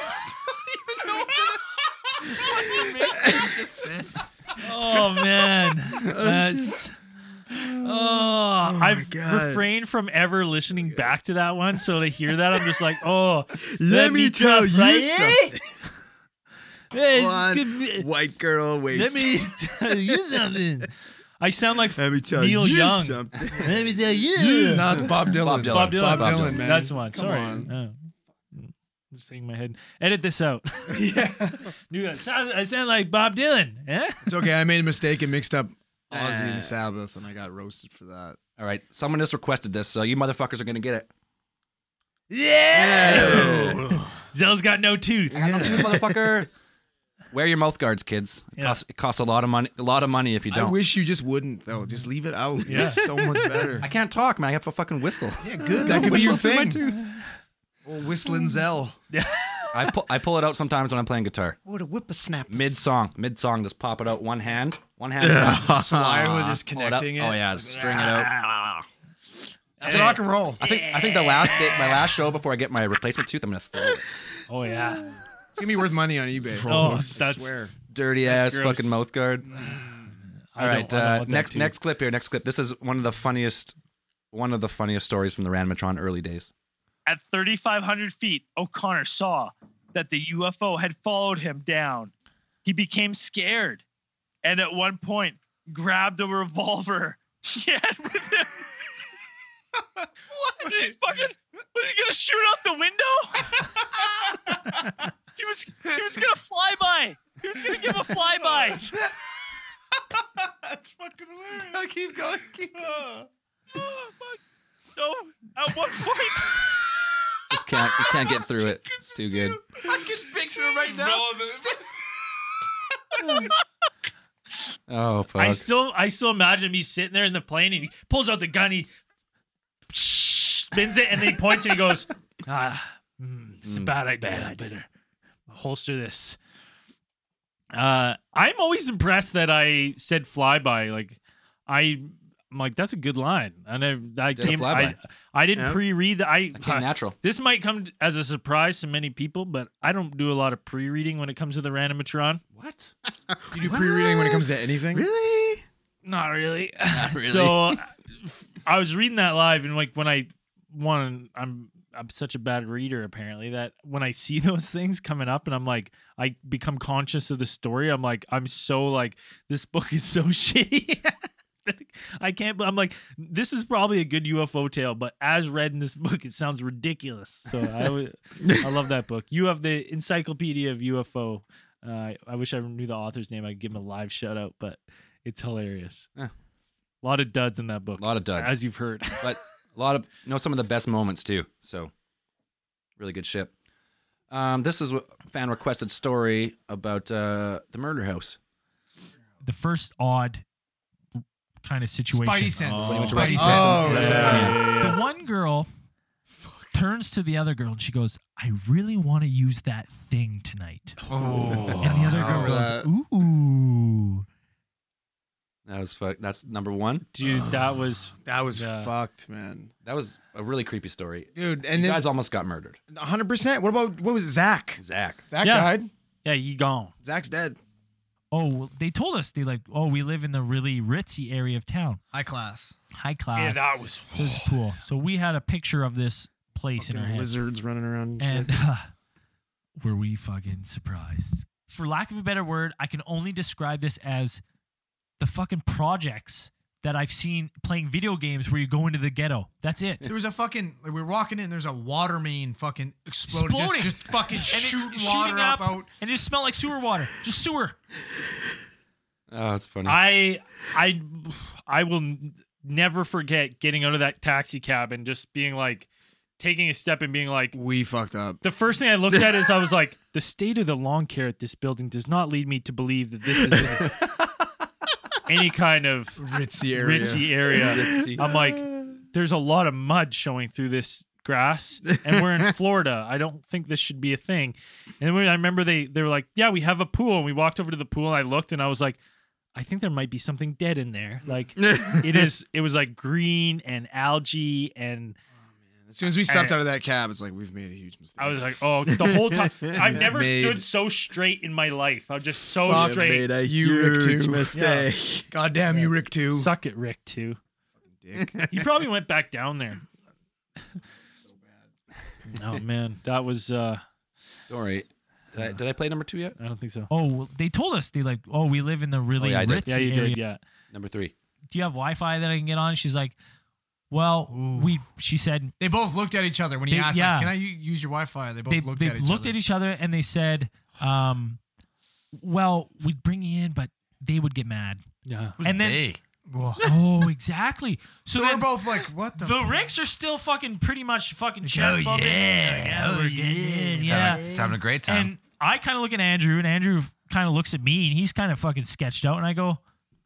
Oh man, that's. Oh, I've God. refrained from ever listening back to that one, so they hear that I'm just like, oh, Let me tell you something. Hey, it's One good- white girl Let waist. me tell you something. I sound like Let me tell Neil you Young. something. Let me tell you. Not Bob Dylan. Bob Dylan. Bob Dylan. Bob Bob Dylan, Dylan. man. That's the one. Come Sorry. on. Oh. I'm just saying in my head. Edit this out. Yeah. Knew that. Sound, I sound like Bob Dylan. Eh? It's okay. I made a mistake and mixed up Ozzy and Sabbath, and I got roasted for that. All right, someone just requested this, so you motherfuckers are gonna get it. Yeah. Zell's got no tooth. I got no tooth, motherfucker. Wear your mouth guards, kids. It, Yeah. costs, it costs a lot of money. A lot of money if you I don't. wish you just wouldn't, though. Just leave it out. Yeah. It's so much better. I can't talk, man. I have to fucking whistle. Yeah, good. That could be your Whistle through my thing. tooth. Oh, whistling Zell. I pull, I pull it out sometimes when I'm playing guitar. What a whippersnapper. Mid song, mid song, just pop it out one hand, one hand. Saliva just Pull it up. connecting it. Oh yeah, just string it out. That's rock and roll. I think I think the last day, my last show before I get my replacement tooth, I'm gonna throw it. Oh yeah. It's gonna be worth money on eBay. Oh, I that's swear. Dirty That's ass gross. fucking mouth guard. I All don't- right, I don't uh, want that next tooth. next clip here. Next clip. This is one of the funniest, one of the funniest stories from the Ranmatron early days. At thirty-five hundred feet, O'Connor saw that the U F O had followed him down. He became scared, and at one point grabbed a revolver he had with him. What? He fucking, was he gonna shoot out the window? he was he was gonna fly by. He was gonna give a flyby. That's fucking hilarious. I'll keep going. Keep going. Oh, fuck. So at one point, Just can't you can't get through it. It's too good. I can picture him right now. Oh fuck. I still I still imagine me sitting there in the plane and he pulls out the gun, he spins it, and then he points and he goes, ah, mm, it's a Mm, bad idea. I better holster this. Uh, I'm always impressed that I said flyby. Like I, I'm like that's a good line, and I, I Did a came. flyby. I, I didn't Yeah. pre-read that. I That came natural. this might come as a surprise to many people, but I don't do a lot of pre-reading when it comes to the Randomatron. What? You do pre-reading when it comes to anything? Really? Not really. Not really. So I was reading that live, and like when I one, I'm I'm such a bad reader apparently that when I see those things coming up, and I'm like, I become conscious of the story. I'm like, I'm so like, this book is so shitty. I can't. I'm like, this is probably a good U F O tale, but as read in this book, it sounds ridiculous. So I, would- I love that book. You have the Encyclopedia of U F O. Uh, I wish I knew the author's name. I'd give him a live shout out, but it's hilarious. Yeah. A lot of duds in that book, A lot of duds. as you've heard. But a lot of you know some of the best moments too. So really good shit. Um, this is a fan requested story about uh, the murder house. The first odd kind of situation. Spidey sense. When he went to Spidey Wrestling- sense. Wrestling- Wrestling- The one girl turns to the other girl and she goes, I really want to use that thing tonight. Oh, And the other girl remember goes, that. ooh. that was fuck. That's number one. Dude, that was That was Yeah. fucked, man. That was a really creepy story. Dude, You and then guys almost got murdered. one hundred percent. What about, what was it, Zach? Zach. Zach Yeah. died. yeah, he gone. Zach's dead. Oh, well, they told us, they like, oh, we live in the really ritzy area of town. High class. High class. Yeah, that was. So this is cool. So we had a picture of this place in our Fucking head. lizards running around. And uh, were we fucking surprised? For lack of a better word, I can only describe this as the fucking projects that I've seen playing video games where you go into the ghetto. That's it. There was a fucking like we were walking in. There's a water main fucking exploded, just, Exploding. just fucking And it- shooting shooting water up, out. and it just smelled like sewer water. Just sewer. Oh, it's funny. I I I will n- never forget getting out of that taxi cab and just being like, taking a step and being like, We fucked up. the first thing I looked at is I was like, the state of the lawn care at this building does not lead me to believe that this is in any kind of Ritzy area. ritzy area. Ritzy. I'm like, there's a lot of mud showing through this grass, and we're in Florida. I don't think this should be a thing. And when I remember they they were like, yeah, we have a pool, and we walked over to the pool, and I looked, and I was like, I think there might be something dead in there. Like it is, it was like green and algae and. As soon as we stepped out of that cab, it's like we've made a huge mistake. I was like, oh, the whole time I've never Made- stood so straight in my life. I was just so Fuck, straight. Made a You, Rick, huge too. mistake. God damn you, Rick too. Suck it, Rick too. Dick. He probably went back down there. So bad. Oh man, that was. uh Don't worry. Did I, did I play number two yet? I don't think so. Oh, well, they told us they like, oh, we live in the really Oh, yeah, I did. ritzy Yeah, you area. did. Yeah. Number three. Do you have Wi-Fi that I can get on? She's like, well, Ooh. we. She said They both looked at each other when he They- asked, yeah. like, "Can I u- use your Wi-Fi?" They both they looked they at each looked other. at each other and they said, um, well, we'd bring you in, but they would get mad. Yeah. And then, Hey. Whoa. oh, exactly. So, So we're then both like, "What the?" the fuck? Ricks are still fucking pretty much fucking oh, chest bumping. yeah, yeah, oh, we're getting in, yeah. yeah. He's having a great time. And I kind of look at Andrew, and Andrew kind of looks at me, and he's kind of fucking sketched out. And I go,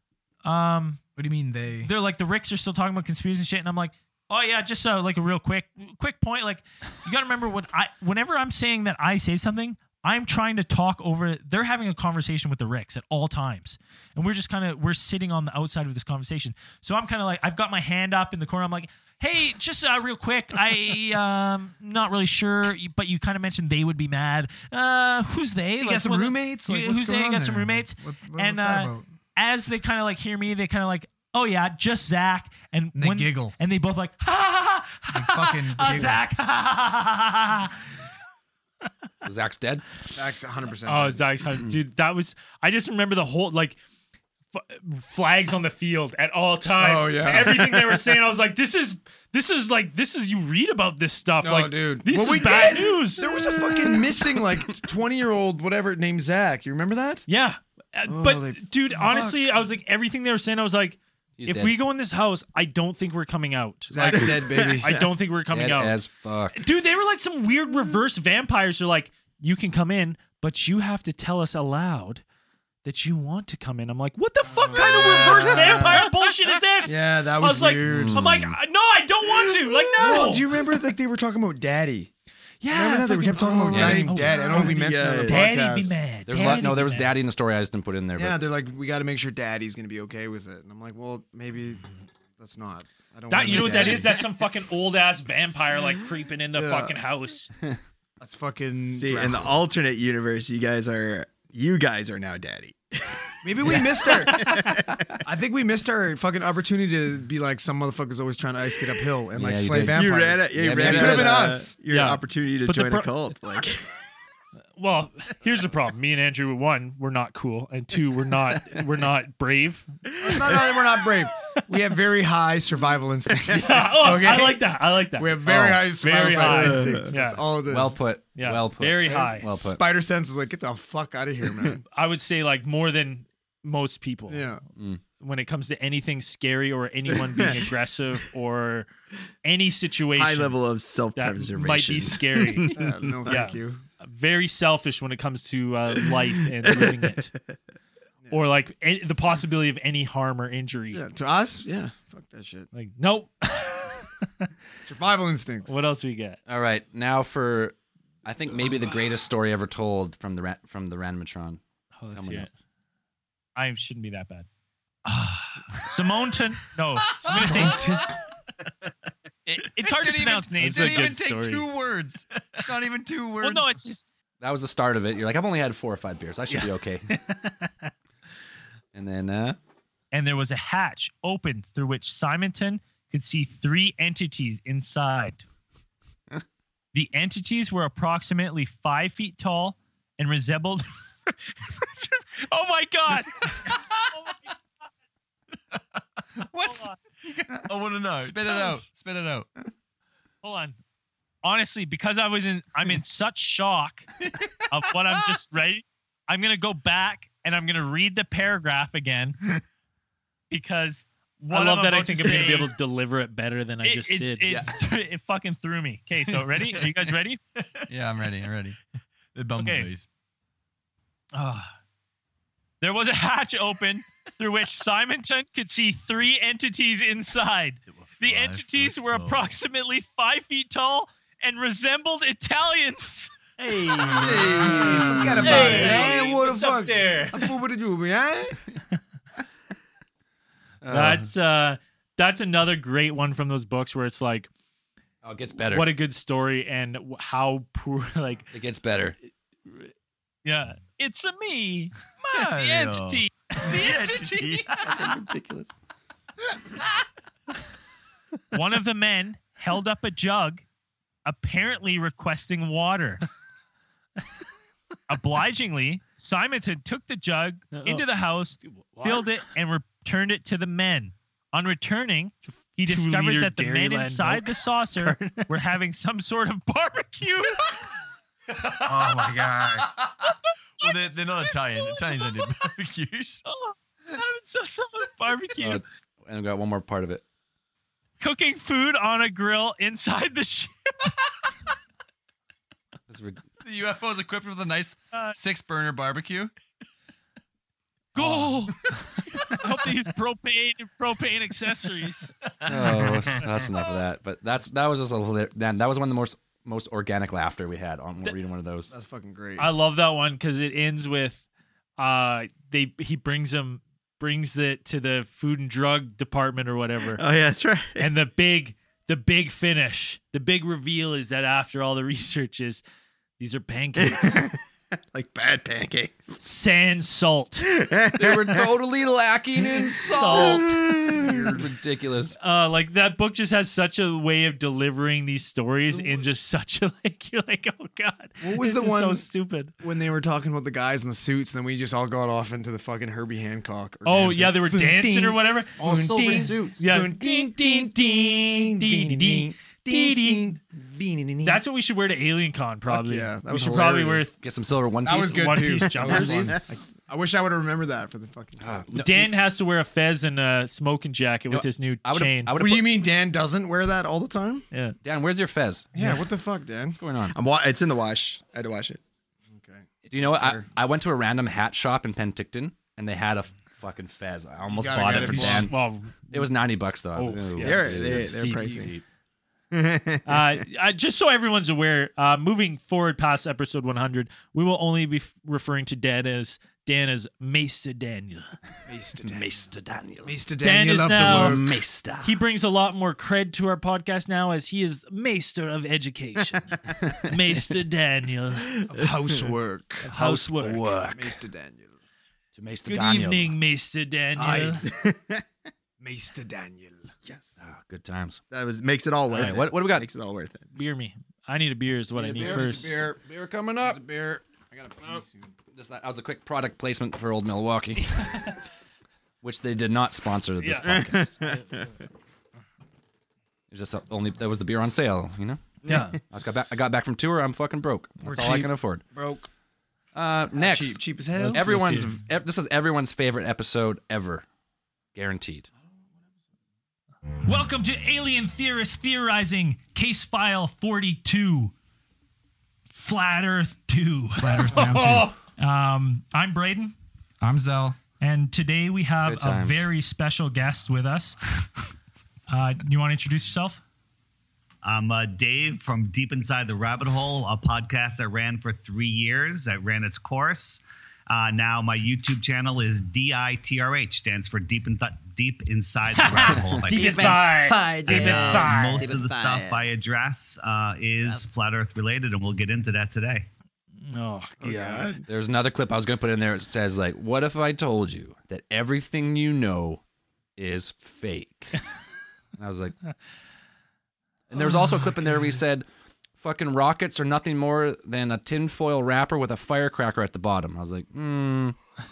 um, What do you mean they? they're like, the Ricks are still talking about conspiracy and shit. And I'm like, oh yeah, just uh, like a real quick, quick point. Like, you got to remember when I, whenever I'm saying that I say something, I'm trying to talk over. They're having a conversation with the Ricks at all times, and we're just kind of we're sitting on the outside of this conversation. So I'm kind of like, I've got my hand up in the corner. I'm like, hey, just uh, real quick, I um not really sure, but you kind of mentioned they would be mad. Uh, who's they? You Like, got some what- roommates? Like, who- what's who's going they? on Got some there? roommates. What, what, and what's that uh, about? as they kind of like hear me, they kind of like, oh yeah, just Zach, and, And they when, giggle. and they both like, ha ha ha, They fucking ha, giggle. Zach, ha ha ha ha ha. So Zach's dead. Zach's one hundred percent. Oh, dead. Zach's dude, that was. I just remember the whole like f- flags on the field at all times. Oh, yeah. Everything they were saying, I was like, this is this is like this is you read about this stuff. No, like, dude. this Well, is we bad did. news. There was a fucking missing like twenty year old whatever named Zach. You remember that? Yeah. Uh, Oh, but they- dude, honestly, I was like everything they were saying. I was like, He's if dead. we go in this house, I don't think we're coming out. Zach's Like, dead, baby. I don't think we're coming Dead out. as fuck. Dude, they were like some weird reverse vampires. They're like, you can come in, but you have to tell us aloud that you want to come in. I'm like, what the fuck kind of reverse vampire bullshit is this? Yeah, that I was, was like, weird. I'm like, no, I don't want to. Like, no. Well, do you remember like they were talking about daddy? yeah, Remember that? They fucking- kept talking about Oh, daddy yeah. and dad. I don't know if we Oh, mentioned it on the yeah. Daddy podcast. be mad. There's a lot. Daddy No, be there was mad. daddy in the story. I just didn't put in there. Yeah, But they're like, we got to make sure daddy's gonna be okay with it. And I'm like, well, maybe that's not. I don't. That want you know what daddy. that is? That's some fucking old ass vampire like creeping in the Yeah. fucking house. That's fucking. See, in the Dracula. alternate universe, you guys are you guys are now daddy. Maybe we missed our. I think we missed our fucking opportunity to be like some motherfuckers always trying to ice skate uphill and like Yeah, you slay did. vampires. You ran it. Yeah, you Yeah, ran maybe out could've of been the- us. Your Yeah. opportunity to But the join pro- a cult. Like, Well, here's the problem. Me and Andrew, one, we're not cool, and two, we're not we're not brave. It's not that we're not brave. We have very high survival instincts. oh, Okay? I like that. I like that. We have very Oh, high survival very high. instincts. Yeah. That's all it is. Oh, well put. Yeah, Well put. very high. Well put. Spider sense is like, get the fuck out of here, man. I would say like more than most people. Yeah. When it comes to anything scary or anyone being aggressive or any situation high level of that self-preservation. might be scary. Uh, no, thank Yeah. you. Very selfish when it comes to uh, life and living it, or like a- the possibility of any harm or injury. Yeah, to us, yeah. Fuck that shit. Like, nope. Survival instincts. What else we got? All right, now for I think maybe the greatest story ever told from the Ra- from the Ranmatron. Oh, let's Coming hear up. it. I shouldn't be that bad. Simone Ton. No, I'm gonna say. It, it's hard to Didn't even- pronounce names. It's a Didn't even good take story. two words. Not even two words. Well, no, it's just That was the start of it. You're like, I've only had four or five beers. I should be okay. And then, uh, and there was a hatch open through which Simonton could see three entities inside. The entities were approximately five feet tall and resembled. Oh my god! Oh my god. What? Hold on. I want to know. Spit it Tell out. us. Spit it out. Hold on. Honestly, because I was in, I'm in such shock of what I'm just ready. I'm gonna go back and I'm gonna read the paragraph again because what I love I'm that I about think to I'm gonna be say- able to deliver it better than I It- just it, did. It, it fucking threw me. Okay, so ready? Are you guys ready? Yeah, I'm ready. I'm ready. The bumblebees. Ah. There was a hatch open through which Simonton could see three entities inside. The entities were approximately five feet tall and resembled Italians. Hey, forget about Hey, it. Hey, what the what's up fuck? there? I fool with the Jew, man. That's uh, that's another great one from those books where it's like, oh, it gets better. What a good story, and w- how poor, like It gets better. Yeah, it's a me, the Mario. entity. The entity. Ridiculous. One of the men held up a jug, apparently requesting water. Obligingly, Simonton took the jug into the house, filled it, and returned it to the men. On returning, he discovered two-liter that the men Dairyland inside milk the saucer were having some sort of barbecue. Oh my god. Well, they're, they're not Italian. Italians don't do barbecues. Oh, having some sort of barbecue. Oh, it's, and I've got one more part of it. Cooking food on a grill inside the ship. It's rid- The U F O is equipped with a nice Uh, six burner barbecue. Go. I hope they use propane and propane accessories. oh, that's, that's enough of that. But that's that was just a little. That, that was one of the most most organic laughter we had on reading one of those. That's fucking great. I love that one because it ends with, uh, they he brings them brings it to the food and drug department or whatever. Oh yeah, that's right. And the big the big finish, the big reveal is that after all the research is, these are pancakes. Like bad pancakes. Sans salt. They were totally lacking in salt. Ridiculous. Uh, like that book just has such a way of delivering these stories in just such a like you're like, oh god, What was this the is so one- stupid. When they were talking about the guys in the suits, then we just all got off into the fucking Herbie Hancock. Oh yeah, they were dancing or whatever. All silver suits. Yeah. Ding, ding, ding, Ding, ding, ding, ding. That's what we should wear to Alien Con, probably. yeah, that we was should probably wear hilarious. Get some silver one piece. That was good one too. piece That was jumpers. fun. I wish I would have remembered that for the fucking. Ah, no, Dan has to wear a fez and a smoking jacket with No, his new I would've- chain. I What would've do put- you mean Dan doesn't wear that all the time? yeah. Dan, where's your fez? Yeah, what the fuck, Dan? What's going on? I'm wa- it's in the wash. I had to wash it. Okay. Do you know what? I, fair. I went to a random hat shop in Penticton and they had a fucking fez. I almost gotta bought get it for it for- Dan. Well, It was ninety bucks though. I was Oh, like, "Ooh, yeah. They're- it's they're- steep, they're steep." pricey. uh, uh, just so everyone's aware, uh, moving forward past episode one hundred, we will only be f- referring to Dan as Dan as Maester Daniel. Maester Daniel. Maester Daniel. Maester Dan Daniel is of now- the work. Maester. He brings a lot more cred to our podcast now as he is Maester of Education. Maester Daniel. Of housework. Housework. Work. Maester Daniel. To Maester Good Daniel. evening, Maester Daniel. Aye. Maester Daniel. Yes. Ah, good times. That was makes it all worth All right, it. what, what do we got? Makes it all worth it. Beer me. I need a beer is what I need first. Beer, beer coming up. Beer. I got a pee soon. Just that, that was a quick product placement for Old Milwaukee, which they did not sponsor this Yeah. podcast. It was just a- only that was the beer on sale, you know. Yeah. I just got back. I got back from tour. I'm fucking broke. That's We're all I cheap. can afford. Broke. Uh, next, Cheap, cheap as hell. everyone's. cheap. ev- This is everyone's favorite episode ever, guaranteed. Welcome to Alien Theorists Theorizing, Case File forty-two. Flat Earth two. Flat Earth Oh, Um, I'm Braden, I'm Zell. and today we have Good a times. very special guest with us. uh, you want to introduce yourself? I'm uh, Dave from Deep Inside the Rabbit Hole, a podcast that ran for three years. That ran its course. Uh, now my YouTube channel is D I T R H, stands for Deep in Deep Inside the Rabbit Hole. I Deep think. inside. Deep And, uh, inside. most of the stuff I address uh, is flat Earth related, and we'll get into that today. Oh, God. There's another clip I was gonna put in there. It says like, "What if I told you that everything you know is fake?" And I was like, and there was also a clip in there where he said, "Fucking rockets are nothing more than a tinfoil wrapper with a firecracker at the bottom." I was like, hmm.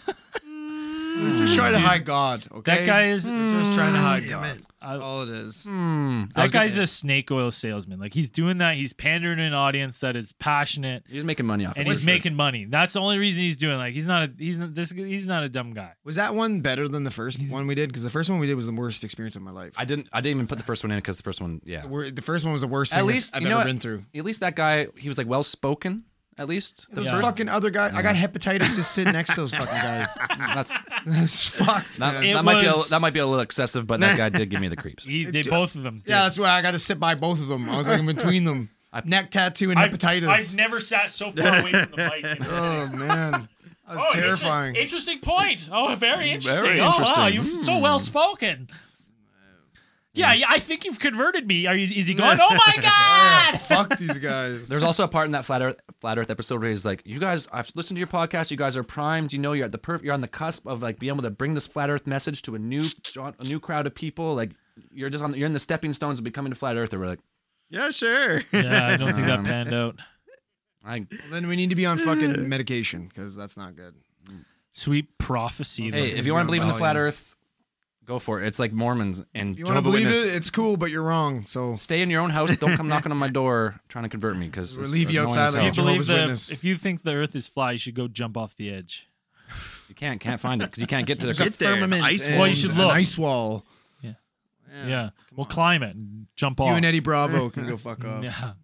Just trying to hide God, okay? That guy is. Just trying to hide Damn God. it. That's all it is. Hmm. I That was gonna- guy's a snake oil salesman. Like he's doing that. He's pandering to an audience that is passionate He's making money off and it. he's for sure. making money. That's the only reason he's doing. Like he's not. A, he's not this. He's not a dumb guy. Was that one better than the first one we did? Because the first one we did was the worst experience of my life. I didn't. I didn't even put the first one in because the first one, yeah. The wor- the first one was the worst At thing least I've you ever know what? been through. At least that guy, he was like well spoken. at least. Those Yeah. fucking other guys. I got hepatitis just sitting next to those fucking guys. That's That's fucked. that, man. It that might be a, was- that might be a little excessive, but that guy did give me the creeps. He, they both of them. Did. Yeah, that's why I got to sit by both of them. I was like in between them. Neck tattoo and I've, hepatitis. I've never sat so far away from the mic. and- Oh man, that was Oh, terrifying. Inter- interesting point. Oh, very interesting. Very Oh, wow, interesting. you're so well spoken. Yeah, yeah, I think you've converted me. Are you? Is he going? Oh my god! Fuck these guys. There's also a part in that flat Earth, flat Earth episode where he's like, "You guys, I've listened to your podcast. You guys are primed. You know, you're at the perf- You're on the cusp of like being able to bring this flat Earth message to a new, a new crowd of people. Like, you're just on. You're in the stepping stones of becoming a flat Earther." We're like, Yeah, sure. Yeah, I don't think that Um, panned out. I, Well, then we need to be on fucking medication because that's not good. Sweet prophecy. hey, though. if you want to believe in the flat volume. Earth, go for it. It's like Mormons and If you want to Jehovah's believe Witness. it, it's cool, but you're wrong. So Stay in your own house. Don't come knocking on my door trying to convert me because We'll leave you outside like If a you Jehovah's believe the, Witness. if you think the Earth is flat, you should go jump off the edge. You can't can't find it because you can't get to the There's a firmament ice and wall. You should an look. ice wall. Yeah, yeah. We'll climb it and jump off. You and Eddie Bravo can go fuck off. Yeah.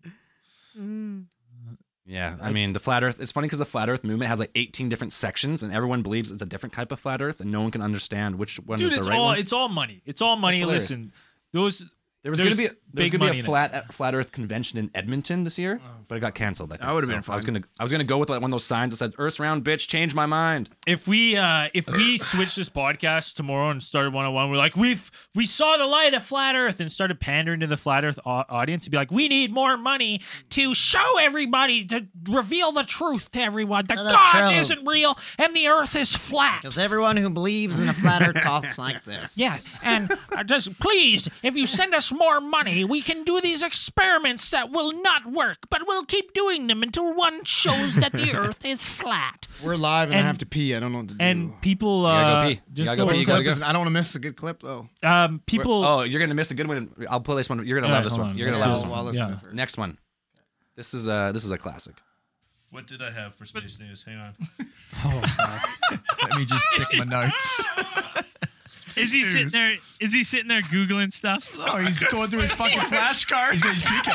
Yeah, I mean the flat Earth. It's funny because the flat Earth movement has like eighteen different sections, and everyone believes it's a different type of flat Earth, and no one can understand which one Dude, is the it's right all one. it's all money. It's all money. hilarious. Listen, those There was going to be a, there was big going to money be a in it. flat flat Earth convention in Edmonton this year, but it got canceled. I think That would've So been I was fun. gonna I was gonna go with like one of those signs that says "Earth's round, bitch." Change my mind. If we uh if we switched this podcast tomorrow and started one on one, we're like we've we saw the light of flat Earth and started pandering to the flat Earth au- audience and be like, we need more money to show everybody to reveal the truth to everyone that To the God truth. isn't real and the Earth is flat. Because everyone who believes in a flat Earth talks like this. Yes, and uh, just please, if you send us more money, we can do these experiments that will not work, but we'll keep doing them until one shows that the Earth is flat. We're live and, I And- have to pee. I don't know what to do. And people, You gotta uh, go pee. You just gotta go go pee. You Clip gotta go. is- I don't want to miss a good clip though. Um, people. Oh, you're gonna miss a good one. I'll play this one. You're gonna All love right, this hold one. on. You're gonna Let's love do this this one. one. listen Yeah. to it first. Next one. This is uh this is a classic. What did I have for space news? Hang on. Let me just check my notes. Is he sitting there? Is he sitting there googling stuff? Oh, he's going through his fucking flashcards. He's got his key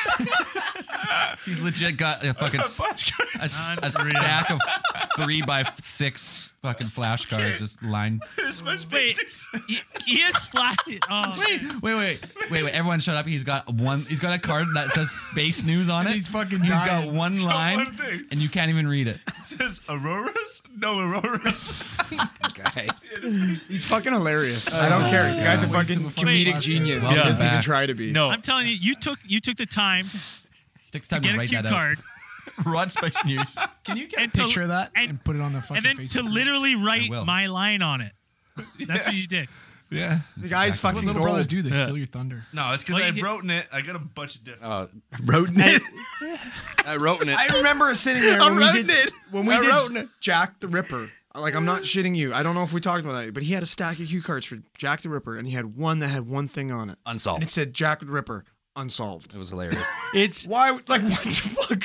cards. He's legit got a fucking s- a, s- a stack of three by six fucking flashcards just lined. Here's my Wait, space news. he, he is splashed. Oh, Wait, man. wait, wait, wait, wait! Everyone, shut up! He's got one. He's got a card that says "Space News" on it. He's fucking He's dying. got one It's got line, one thing. and you can't even read it. It says Auroras? No Auroras. Guys. He's fucking hilarious. I don't care. You guys are Waste fucking of a fucking comedic flashcard. genius. Welcome He doesn't even back. try to be. No, I'm telling you, you took you took the time He took the to time to get a write cue that out. card Rod Space News. Can you get And a to- picture of that and, and- put it on the fucking and then Facebook to group? literally write will. my line on it. That's what you did. Yeah. The guy's That's what fucking little gold. brothers do. They Yeah. steal your thunder. No, it's because Well, I you get- wrote in it. I got a bunch of different. Oh, Wrote it. I wrote in it. I remember sitting there I when we wrote did it. when we I wrote did it. Jack the Ripper. Like I'm not shitting you. I don't know if we talked about that, but he had a stack of cue cards for Jack the Ripper, and he had one that had one thing on it, and Unsolved. it said Jack the Ripper unsolved. It was hilarious. it's Why? Like what the fuck?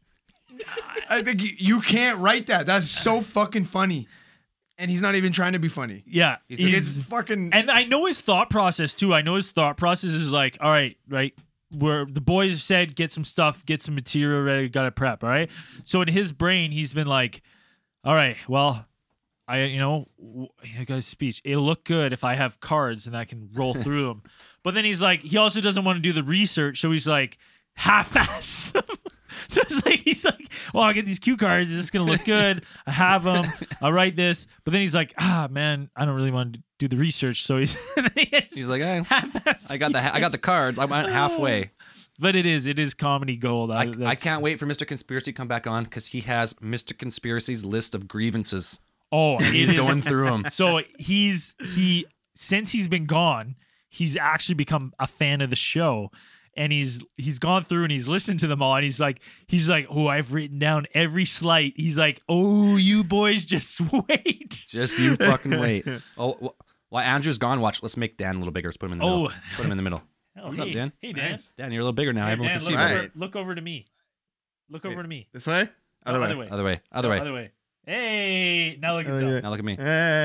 I think you, you can't write that. That's so fucking funny, and he's not even trying to be funny. yeah. He's he's- It's fucking. and I know his thought process too. I know his thought process is like, all right, right. Where the boys said, get some stuff, get some material ready, got to prep. All right. So in his brain, he's been like, all right, well, I, you know, w- I got a speech. It'll look good if I have cards and I can roll through them. But then he's like, he also doesn't want to do the research. So he's like, half-ass. So it's like, he's like, well, I'll get these cue cards. Is this going to look good? I have them. I'll write this. But then he's like, ah, man, I don't really want to do the research. So he's, He's like, hey, half-assed I got the I got the cards. I went halfway. But it is, it is comedy gold. I, I that's- can't wait for Mister Conspiracy to come back on because he has Mister Conspiracy's list of grievances. Oh, it He's is- going through them. So he's he since he's been gone, he's actually become a fan of the show, and he's he's gone through and he's listened to them all, and he's like he's like, oh, I've written down every slight. He's like, oh, you boys just wait. Just you fucking wait. Oh, wh- while Andrew's gone, watch. Let's make Dan a little bigger. Let's put him in the Oh. middle. Let's put him in the middle. Oh, What's hey, up, Dan? Hey, Dan. Nice. Dan, you're a little bigger now. Hey, Everyone Dan, can see look you. over, look over to me. Look over to me. This way? Other No, way. Other way. Other way. Other No, way. Other way. Hey, now look at Oh, yourself. yeah. Now look at me.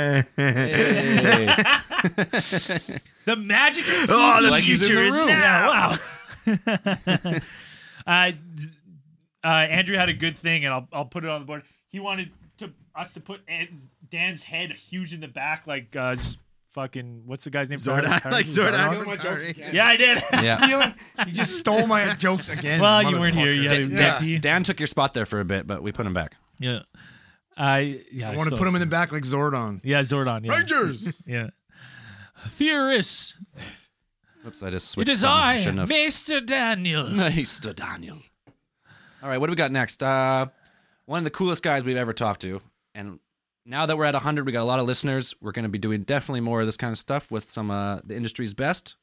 Hey. The magic of Oh, the T V. Like he's in future the is room. now. Yeah, wow. uh, d- uh, Andrew had a good thing, and I'll I'll put it on the board. He wanted to us to put Ed- Dan's head huge in the back, like uh, just fucking what's the guy's name? Zordon, Har- like Zordon? Zordon. Stealing my jokes again. Yeah, I did. Yeah. Stealing. You just stole my jokes again. Well, you weren't here. You had motherfucker. a Dan, yeah. Dan took your spot there for a bit, but we put him back. Yeah. I yeah. I want to so- put him in the back like Zordon. Yeah, Zordon. Yeah. Rangers. Yeah. Theorists. Oops, I just It switched. is something. I, Shouldn't have. Mister Daniel. Mister Daniel. All right, what do we got next? Uh, one of the coolest guys we've ever talked to, and now that we're at one hundred, we got a lot of listeners. We're going to be doing definitely more of this kind of stuff with some uh, the industry's best.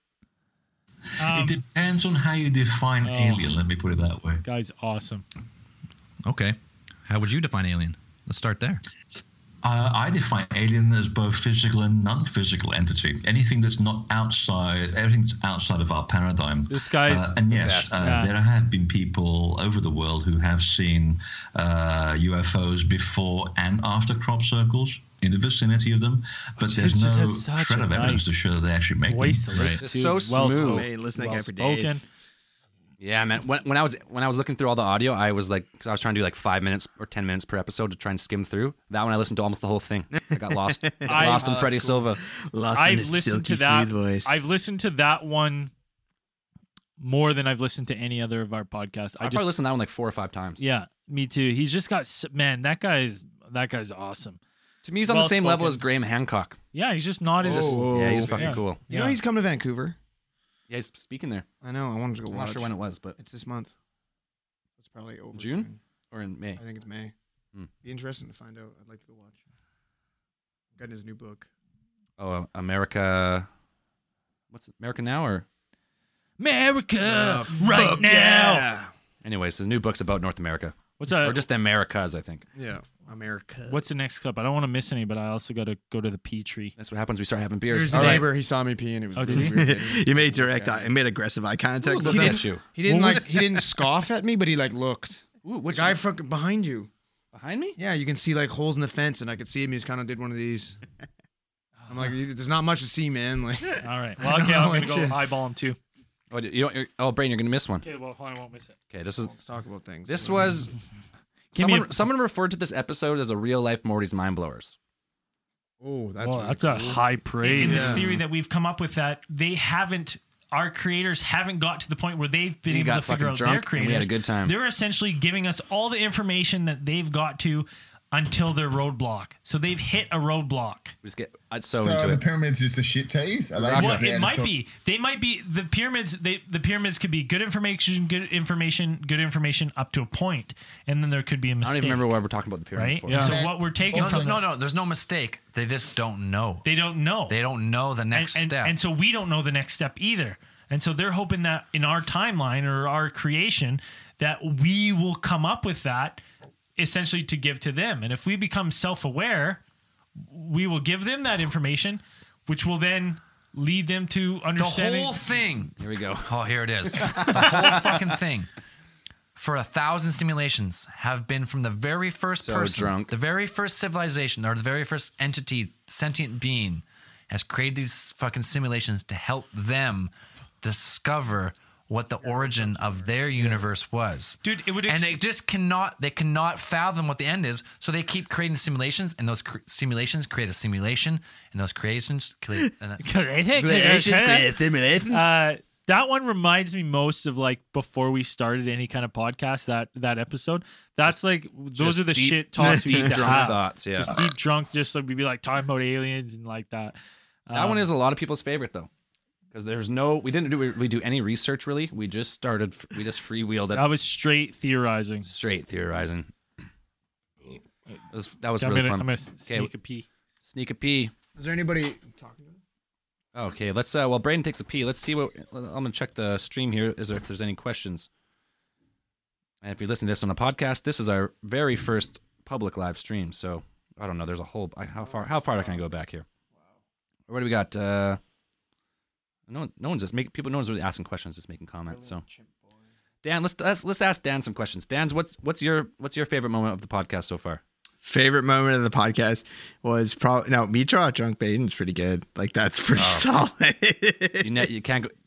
Um, it depends on how you define oh. alien. Let me put it that way. Guy's awesome. Okay. How would you define alien? Let's start there. Uh, I define alien as both physical and non-physical entity. Anything that's not outside, everything that's outside of our paradigm. This guy's uh, and the yes, best. uh, Yeah. there have been people over the world who have seen uh, U F Os before and after crop circles in the vicinity of them, but He there's just no has such shred a of evidence nice to show that they actually make voice them. to listen It's to. so Well smooth. spoken. Hey, listen to that Well guy for spoken. days. Yeah, man. When, when I was when I was looking through all the audio, I was like, because I was trying to do like five minutes or ten minutes per episode to try and skim through. That one I listened to almost the whole thing. I got lost. I got I- lost in Oh, Freddie that's cool. Silva. Lost in I've his listened silky to that. smooth voice. I've listened to that one more than I've listened to any other of our podcasts. I I probably just listened to that one like four or five times. yeah, me too. He's just got s- man. That guy's that guy's awesome. To me, he's on the same level as Well-spoken. Graham Hancock. Yeah, he's just not as Whoa. Yeah, he's fucking Yeah. cool. You know he's coming to Vancouver. Yeah, he's speaking there. I know. I wanted to go I'm watch. not sure when it was, but It's this month. It's probably over. June? soon. or in May. I think it's May. Hmm. Be interesting to find out. I'd like to go watch. Got his new book. Oh, uh, America. What's it? America Now or? America Uh, right fuck now. yeah. Anyways, his new book's about North America. What's or that? just the Americas, I think. Yeah, America. What's the next clip? I don't want to miss any, but I also got to go to the P tree. That's what happens when we start having beers. Here's the All right. neighbor. He saw me pee and it was Oh, did really he? weird. getting- he made direct Yeah. eye. He made aggressive eye contact. He with me. didn't, you. he didn't What like. He didn't scoff at me, but he like looked. Ooh, The which guy fucking behind you. behind me? Yeah, you can see like holes in the fence, and I could see him. He just kind of did one of these. I'm like, there's not much to see, man. Like, All right. I Well, don't okay, know I'm gonna what go to- eyeball him too. Oh, you don't. you're- Oh, Brain, you're gonna miss one. Okay, well, I won't miss it. Okay, this is. let's talk about things. This was. Give me Someone, a- someone referred to this episode as a real life Morty's Mind Blowers. Oh, that's Well, really that's a cool. high in praise. this Yeah. theory that we've come up with, that they haven't, our creators haven't got to the point where they've been We able got to figure fucking out drunk their and creators. we had a good time. They're essentially giving us all the information that they've got to until their roadblock. So they've hit a roadblock. We just get. I'd so, So into are the it. pyramids just a shit tease? Are they Well, just there it to might sort- be. They might be the pyramids. They the pyramids could be good information, good information, good information up to a point, and then there could be a I mistake. don't even remember why we're talking about the pyramids Right? for. Yeah. So Okay. what we're taking No, from no, no, there's no mistake. They just don't know. they don't know. They don't know the next and, and, step. and so we don't know the next step either. And so they're hoping that in our timeline or our creation that we will come up with that essentially to give to them. And if we become self-aware, we will give them that information, which will then lead them to the understanding. whole thing. Here we go. Oh, here it is. The whole fucking thing. For a thousand simulations have been from the very first So person, drunk. the very first civilization, or the very first entity, sentient being, has created these fucking simulations to help them discover what the origin of their universe was. Dude, it would and ex- they just cannot, they cannot fathom what the end is, so they keep creating simulations, and those cr- simulations create a simulation, and those creations create... And that's, Uh, that one reminds me most of like before we started any kind of podcast. That that episode. That's like those just are the deep- shit talks just we used deep to drunk have. thoughts, yeah. Just deep drunk. Just like we'd be like talking about aliens and like that. That one is a lot of people's favorite though, because there's no. We didn't do we do any research really. We just started. We just freewheeled it. That was straight theorizing. Straight theorizing. That was, that was I'm really gonna, fun. I'm gonna sneak a pee. Sneak a pee. Is there anybody talking to us? Okay, let's. Uh, while Braden takes a pee, let's see what. I'm gonna check the stream here. Is there if there's any questions? And if you listen to this on a podcast, this is our very first public live stream. So I don't know. There's a whole. I- How far? How far can I go back here? What do we got? Uh, no, one- no one's just making people. No one's really asking questions. Just making comments. So, Dan, let's let's let's ask Dan some questions. Dan's what's what's your what's your favorite moment of the podcast so far? Favorite moment of the podcast was probably no me draw drunk Baden's pretty good. Like that's pretty Oh. solid. You, ne- you can't go.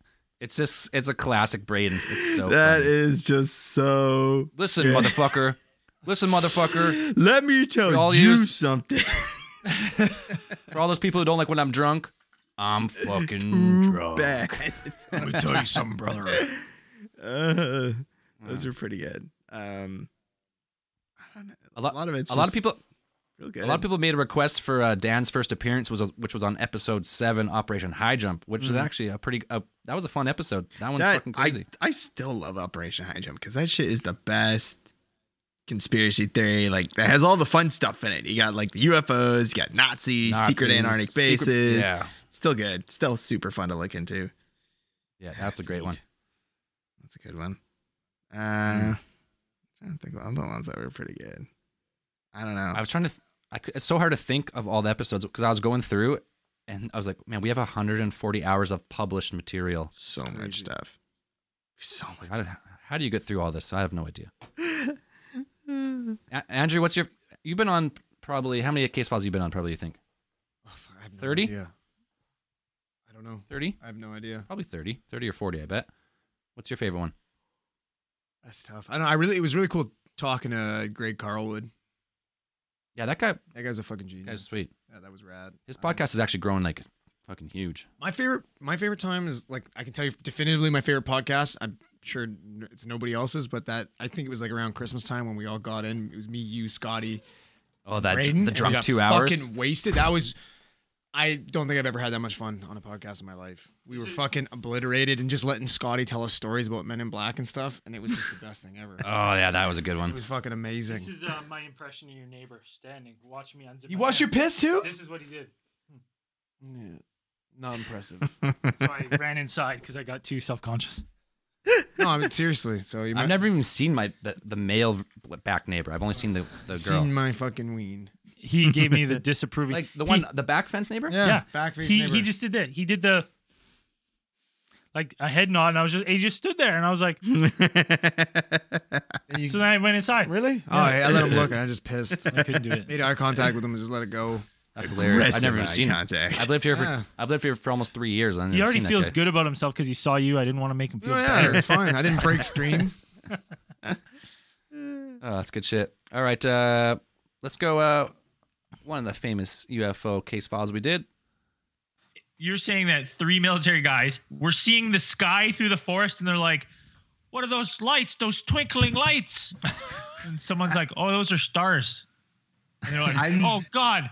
It's just it's a classic Braden. It's so That funny. is just so. Listen, good. motherfucker. Listen, motherfucker. Let me tell For all you yous- something. For all those people who don't like when I'm drunk, I'm fucking drunk. Bad. Let me tell you something, brother. Uh, those are pretty good. Um, I don't know. A lot, a lot of it's a lot of just people. real good. A lot of people made a request for uh, Dan's first appearance, was which was on episode seven, Operation High Jump, which is Mhm. actually a pretty. Uh, that was a fun episode. That one's That- fucking crazy. I, I still love Operation High Jump because that shit is the best conspiracy theory. Like that has all the fun stuff in it. You got like the U F Os, you got Nazis, secret Nazis, Antarctic secret- bases. yeah. Still good. Still super fun to look into. Yeah, that's a great one. That's a good one. Uh, I'm trying to think of other ones that were pretty good. I don't know. I was trying to. Th- I could, it's so hard to think of all the episodes because I was going through and I was like, man, we have one hundred forty hours of published material. So much stuff. So much. How, did, how do you get through all this? I have no idea. A- Andrew, what's your? You've been on probably how many case files you been on? Probably you think thirty. Yeah. I don't know. thirty? I have no idea. Probably thirty. thirty or forty, I bet. What's your favorite one? That's tough. I don't. I really. It was really cool talking to Greg Carlwood. Yeah, that guy. That guy's a fucking genius. Guy's sweet. Yeah, that was rad. His podcast is actually growing like fucking huge. My favorite. My favorite time is like I can tell you definitively my favorite podcast. I'm sure it's nobody else's, but that I think it was like around Christmas time when we all got in. It was me, you, Scotty. Oh, that Braden, the and we drunk got two hours. Fucking wasted. That was. I don't think I've ever had that much fun on a podcast in my life. We were fucking obliterated and just letting Scotty tell us stories about Men in Black and stuff, and it was just the best thing ever. Oh yeah, that was a good one. It was fucking amazing. This is uh, my impression of your neighbor standing, watching me unzip. You my washed your pants. piss too? This is what he did. Yeah, not impressive. So I ran inside because I got too self-conscious. No, I mean seriously. So you I've never even seen my the, the male back neighbor. I've only seen the the girl. seen my fucking ween. He gave me the disapproving. Like the He- one, the back fence neighbor. Yeah, back face he neighbor. he just did that. He did the like a head nod, and I was just he just stood there, and I was like. So then I went inside. Really? Oh, I, I let him look, and I just pissed. I couldn't do it. Made eye contact with him and just let it go. That's hilarious. I've never even Aggressive seen eye it. contact. I've lived here for Yeah. I've lived here for almost three years. I've He never already seen that feels guy. good about himself because he saw you. I didn't want to make him feel Oh, yeah, better. it's fine. I didn't break stream. Oh, that's good shit. All right, uh, let's go. Uh, one of the famous U F O case files we did. You're saying that three military guys were seeing the sky through the forest and they're like, what are those lights? Those twinkling lights. And someone's like, oh, those are stars. And they're like, oh, God.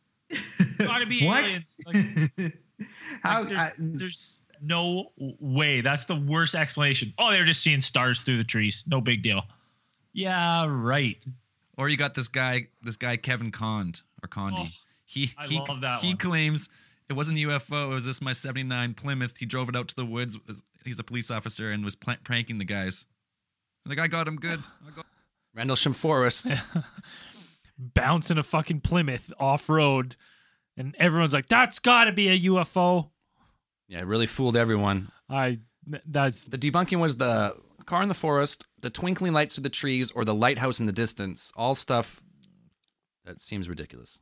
Gotta be What? aliens. Like, How? like, there's, I- there's no way. That's the worst explanation. Oh, they were just seeing stars through the trees. No big deal. Yeah, right. Or you got this guy, this guy Kevin Cond or Condi. Oh, he I he love that he one. claims it wasn't a U F O. It was just my seventy-nine Plymouth. He drove it out to the woods. He's a police officer and was pl- pranking the guys. Like I got him good. I got- Rendlesham Forest. Bouncing a fucking Plymouth off road, and everyone's like, "That's got to be a U F O." Yeah, it really fooled everyone. I that's The debunking was the car in the forest, the twinkling lights through the trees, or the lighthouse in the distance. All stuff that seems ridiculous.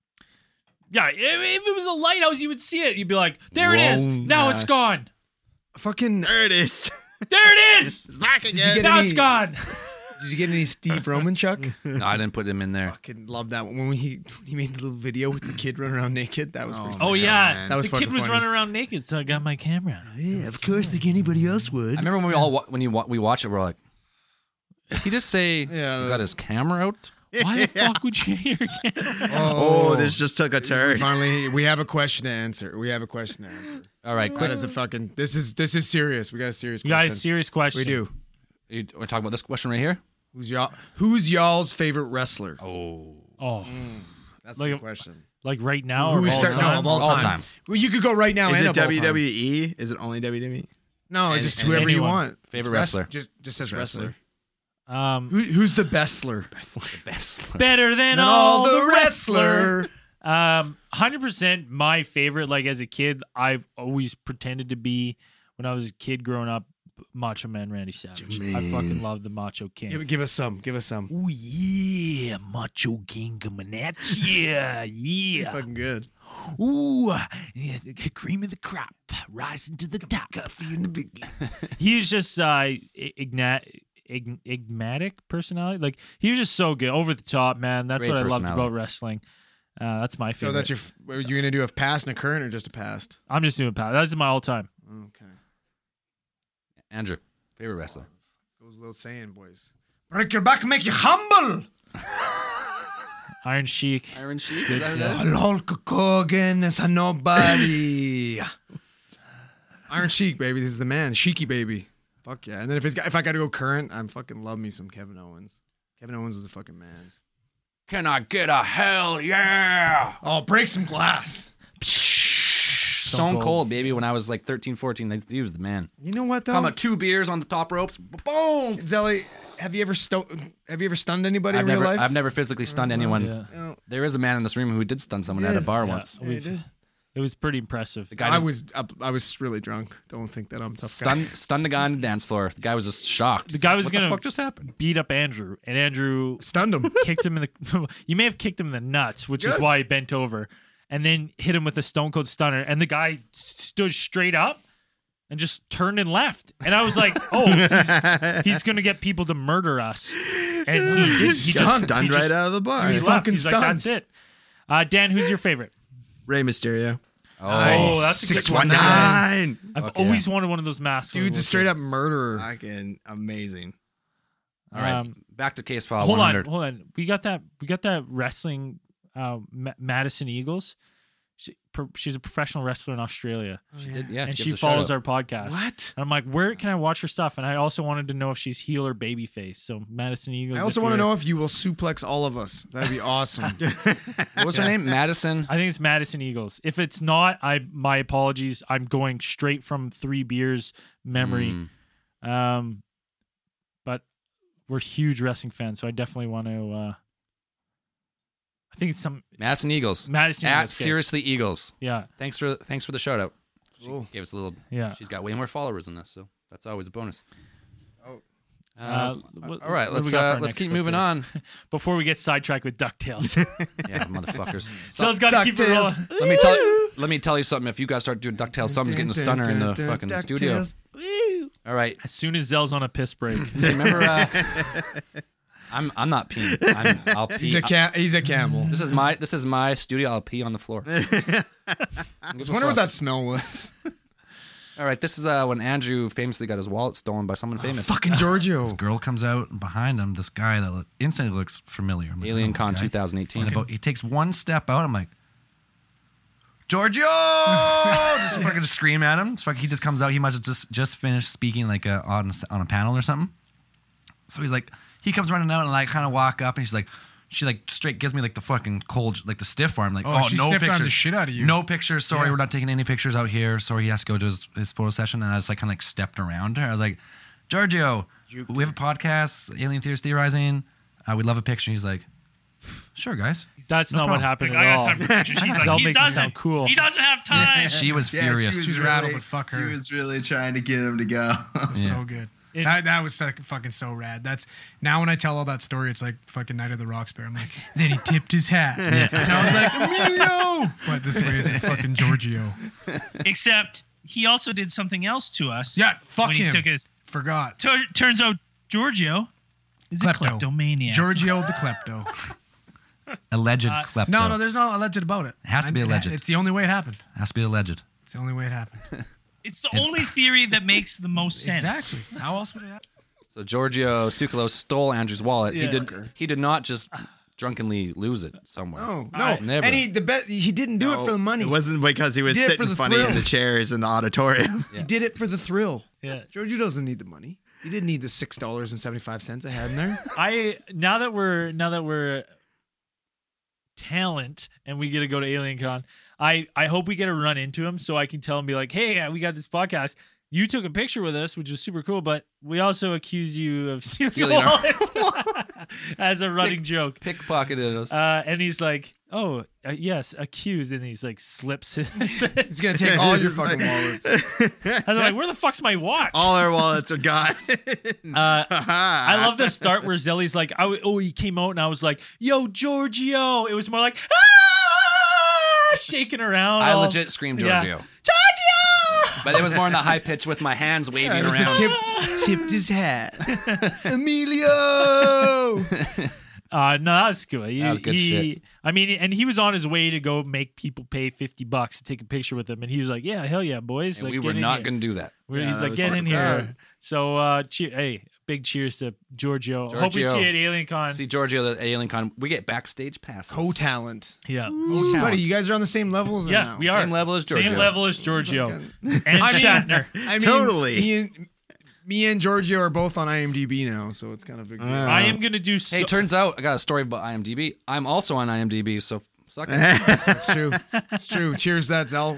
yeah. If, if it was a lighthouse, you would see it. You'd be like, "There it is. Whoa, Now nah. it's gone. Fucking. There it is. There it is. It's back Did you again. get Now any, it's gone." Did you get any Steve Romanchuk? No, I didn't put him in there. Fucking love that one. When he he made the little video with the kid running around naked. That was pretty Oh yeah, That was the kid fucking was funny. running around naked, so I got my camera. Yeah, of course, like anybody else would. I remember when we all wa- when you wa- we watch it, we're like, did he just say Yeah. he got his camera out? Why the fuck would you get your camera? Oh, this just took a We turn. finally, we have a question to answer. We have a question to answer. All right, That quick. is a fucking. This is this is serious. We got a serious We question. got a serious question. We do. You, we're talking about this question right here. Who's y'all? Who's y'all's favorite wrestler? Oh, Oh, That's Like a a- good question. like right now Who or we all start? No, time? of all, All time. time. Well, you could go right now Is and it of all W time. W E? Is it only W W E? No, Any- just any- whoever you anyone. want. Favorite It's wrest- wrestler. Just just says Just wrestler. Um, Who, who's the bestler? best. better than Than all, all the the wrestler. wrestler. Um, one hundred percent my favorite. Like as a kid, I've always pretended to be when I was a kid growing up, Macho Man Randy Savage. I fucking love the Macho King. Give, give us some. Give us some. Oh yeah, Macho King coming at ya. Yeah. Fucking good. ooh, yeah, the cream of the crop, rising to the top. Coffee in the big. He's just uh, ignat. Enigmatic personality, like he was just so good, over the top, man. That's Great what I loved personality. about wrestling. Uh, that's my favorite. So that's your. f- What are you gonna do? A past and a current, or just a past? I'm just doing past. That's my all time. Okay. Andrew, favorite wrestler. Goes without saying, boys. Break your back, make you humble. Iron Sheik. Iron Sheik. Good, Is that who yeah. that is? Hulk Hogan is a nobody. Iron Sheik, baby. This is the man. Sheiky, baby. Fuck yeah. And then if it's got, if I got to go current, I'm fucking love me some Kevin Owens. Kevin Owens is a fucking man. Can I get a hell yeah? Oh, break some glass. Stone Cold, baby. When I was like thirteen, fourteen, he was the man. You know what though? Come on, two beers on the top ropes. Boom. Zelly, have you ever sto- have you ever stunned anybody I've in never, real life? I've never physically stunned anyone. Yeah. Oh. There is a man in this room who did stun someone at Yeah. a bar Yeah, once. we've- It was pretty impressive. The guy I just was I, I was really drunk. Don't think that I'm a tough stunned, guy. stunned the guy on the dance floor. The guy was just shocked. The guy was what gonna the fuck just happened? beat up Andrew, and Andrew stunned him, kicked him in the. You may have kicked him in the nuts, which is good. why he bent over, and then hit him with a Stone Cold Stunner, and the guy s- stood straight up and just turned and left. And I was like, "Oh, he's, he's gonna get people to murder us," and he, did, he Got just stunned he right just- out of the bar. He He's left. fucking He's like, stunned. "That's it." Uh, Dan, who's your favorite? Ray Mysterio. Oh, that's a good six one. one nine. I've Fuck always yeah. wanted one of those masks. Dude's a straight up murderer. Fucking amazing. All right, Um, back to case file hold one on, hundred. hold on. We got that. We got that wrestling. Uh, Ma- Madison Eagles. She, pro, she's a professional wrestler in Australia. She did, yeah. and gives she a shout follows out. our podcast. What? And I'm like, where can I watch her stuff? And I also wanted to know if she's heel or babyface. So Madison Eagles. I also if want to you're- know if you will suplex all of us. That'd be awesome. What was her name? Madison. I think it's Madison Eagles. If it's not, I my apologies. I'm going straight from three beers memory. Mm. Um, but we're huge wrestling fans, so I definitely want to. Uh, I think it's some Madison Eagles. Madison At Eagles, okay. Seriously Eagles. Yeah. Thanks for thanks for the shout out. She Cool. gave us a little. Yeah. She's got way more followers than us, so that's always a bonus. Oh. Uh, Uh, what- all right, what do we let's got for uh, our let's next keep clip moving here? on. Before we get sidetracked with DuckTales. Yeah, motherfuckers. So it's got to keep it rolling. Let me tell let me tell you something. If you guys start doing DuckTales, someone's getting a stunner in the fucking studio. All right. As soon as Zell's on a piss break. Remember, uh, I'm I'm not peeing. I'm, I'll pee. He's a ca- he's a camel. This is my this is my studio. I'll pee on the floor. I was wondering what that smell was. All right, this is uh, when Andrew famously got his wallet stolen by someone famous. Fucking Giorgio. This girl comes out and behind him. This guy that look- instantly looks familiar. I'm like, Alien oh, Con guy. twenty eighteen. And about, he takes one step out. I'm like, Giorgio! Just fucking scream at him. It's fucking, he just comes out. He must have just just finished speaking like a, on a, on a panel or something. So he's like, he comes running out and I kind of walk up and she's like, she like straight gives me like the fucking cold, like the stiff arm. Like, Oh, oh, she no stiffed pictures. armed the shit out of you. No pictures. Sorry, Yeah. we're not taking any pictures out here. Sorry, he has to go to his, his photo session. And I just like kind of like stepped around her. I was like, Giorgio, we have a podcast, Alien Theories Theorizing. Uh, we'd love a picture. He's like, sure, guys. That's No not what problem. happened Like, I at got all. time for pictures. He's like, Zell he makes it doesn't. sound cool. He doesn't have time. She was Yeah, furious. She She's was rattled, really, but fuck She her. was really trying to get him to go. So good. It- that that was so, fucking so rad. That's now when I tell all that story, it's like fucking Night of the Roxbury. I'm like, then he tipped his hat, and I was like, Emilio. But this way, it's, it's fucking Giorgio. Except he also did something else to us. Yeah, fuck when him. He took his. Forgot. Tur- turns out Giorgio is a Klepto. kleptomaniac. Giorgio the klepto. Alleged Uh, klepto. No, no, there's no alleged about it. It has to be I- alleged. It's the only way it happened. Has to be alleged. It's the only way it happened. It's the It's- only theory that makes the most sense. Exactly. How else would it happen? So Giorgio Tsoukalos stole Andrew's wallet. He Yeah. did. He did not just drunkenly lose it somewhere. No, no. I- Never. And he the bet he didn't do it for the money. It wasn't because he was He did it for sitting the funny thrill. in the chairs in the auditorium. He did it for the thrill. Yeah. Giorgio doesn't need the money. He didn't need the six dollars and seventy five cents I had in there. I now that we're now that we're talent and we get to go to Alien Con, I I hope we get to run into him so I can tell him, be like, hey, we got this podcast. You took a picture with us, which was super cool, but we also accuse you of stealing, Stealing our- wallet as a running Pick- joke. Pickpocketed us. Uh, and he's like, oh, uh, yes, accused. And he's like, slips his. He's gonna take all your It's like- fucking wallets. I was like, where the fuck's my watch? All our wallets are gone. Uh, I love the start where Zelly's like, I, w- oh, he came out and I was like, yo, Giorgio. It was more like, ah! shaking around. I all- legit screamed Yeah. Giorgio. Giorgio! But it was more in the high pitch with my hands waving Yeah, it was the around. tip- tipped his hat. Emilio. Uh, no, that was good. He, That was good he- shit. I mean, and he was on his way to go make people pay fifty bucks to take a picture with him, and he was like, "Yeah, hell yeah, boys!" And like, we get were in not here. going to do that. Where Yeah, he's that like, was "Get so in bad. here!" So, uh, cheer, hey, big cheers to Giorgio. Hope we Giorgio. see you at Alien Con. See Giorgio at Alien Con. We get backstage passes. Co-talent. Yeah. Ooh, buddy, you guys are on the same level as him Yeah, now. we are. Same level as Giorgio. Same level as Giorgio. and I mean- Shatner. I mean, Me and, me and Giorgio are both on IMDb now, so it's kind of a big deal. I am gonna do. So- Hey, turns out I got a story about IMDb. I'm also on IMDb, so suck it. That's true. It's true. Cheers, that Zell.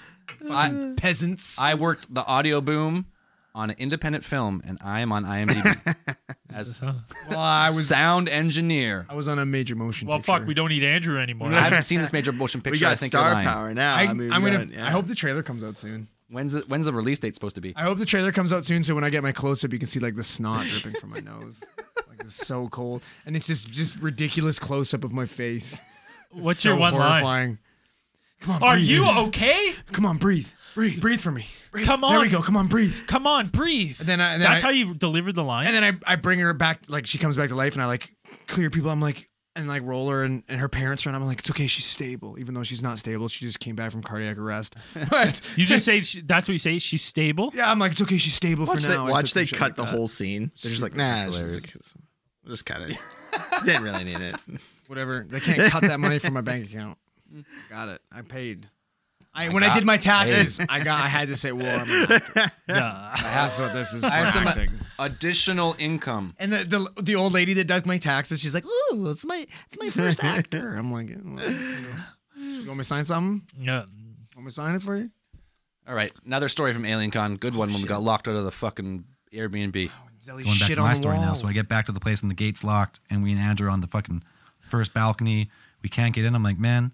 I, peasants. I worked the audio boom on an independent film, and I am on IMDb as Well, I was sound engineer. I was on a major motion. Well, picture. fuck, we don't need Andrew anymore. I haven't seen this major motion picture. We got I think star you're lying. power now. I, I, mean, I'm we gonna. got- yeah. I hope the trailer comes out soon. When's the, when's the release date supposed to be? I hope the trailer comes out soon, so when I get my close up, you can see like the snot dripping from my nose. Like it's so cold, and it's just just ridiculous close up of my face. It's What's so your one line? horrifying. Come on, Are breathe. you okay? Come on, breathe, breathe, breathe for me. Breathe. Come on. There we go. Come on, breathe. Come on, breathe. And then, I, and then That's I, how you delivered the line. And then I, I bring her back, like she comes back to life, and I like clear people. I'm like, and like roll her, and, and her parents are, and I'm like, it's okay, she's stable, even though she's not stable. She just came back from cardiac arrest. But You just say she, that's what you say. She's stable. yeah, I'm like, it's okay, she's stable Watch for they, now. I watch said they some shit cut like the that. whole scene. They're just like, nah, it's just, like, we'll just cut it. Didn't really need it. Whatever. They can't cut that money from my bank account. Got it. I paid. I, when I got did my taxes, I got. I had to say, "Well, I'm an actor." Yeah. That's what this is for I have some acting. additional income. And the, the the old lady that does my taxes, she's like, "Ooh, it's my it's my first actor." I'm like, well, you, know, you want me to sign something? Yeah. Want me to sign it for you? All right, another story from Alien Con. Good one when we got locked out of the fucking Airbnb. Zelly Going back shit to on my the story wall. now. So I get back to the place and the gate's locked, and we and Andrew are on the fucking first balcony. We can't get in. I'm like, man,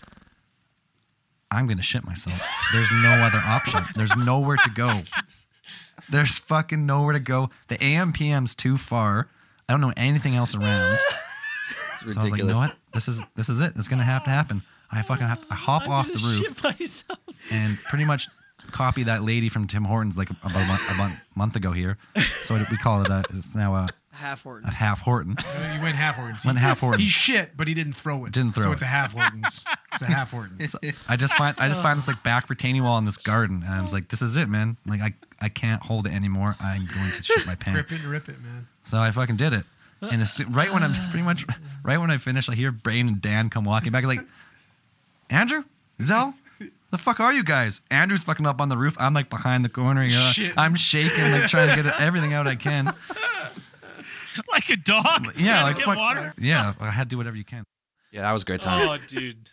I'm gonna shit myself. There's no other option. There's nowhere to go. There's fucking nowhere to go. The A M P M's too far. I don't know anything else around. It's So I was like, you know what? This is this is it. It's gonna have to happen. I fucking have to I hop I'm off gonna the roof shit myself. and pretty much copy that lady from Tim Hortons like about a month, a month, month ago here. So we call it a, it's now a, Half Horton. a half Horton. You went half Hortons. Went half Hortons. He shit, but he didn't throw it. Didn't throw so it. it's a half Hortons. It's a half Hortons. So I just find I just find this like back retaining wall in this garden, and I was like, this is it, man. Like I I can't hold it anymore. I'm going to shit my pants. Rip it, rip it, man. So I fucking did it. And as soon, right when I'm pretty much right when I finish, I hear Brain and Dan come walking back. Like, Andrew, Zell, the fuck are you guys? Andrew's fucking up on the roof. I'm like behind the corner. You know, Shit. I'm shaking, like trying to get everything out I can. Like a dog. Yeah, Trying to like get fuck, water. yeah. I had to do whatever you can. Yeah, that was a great time. Oh, dude.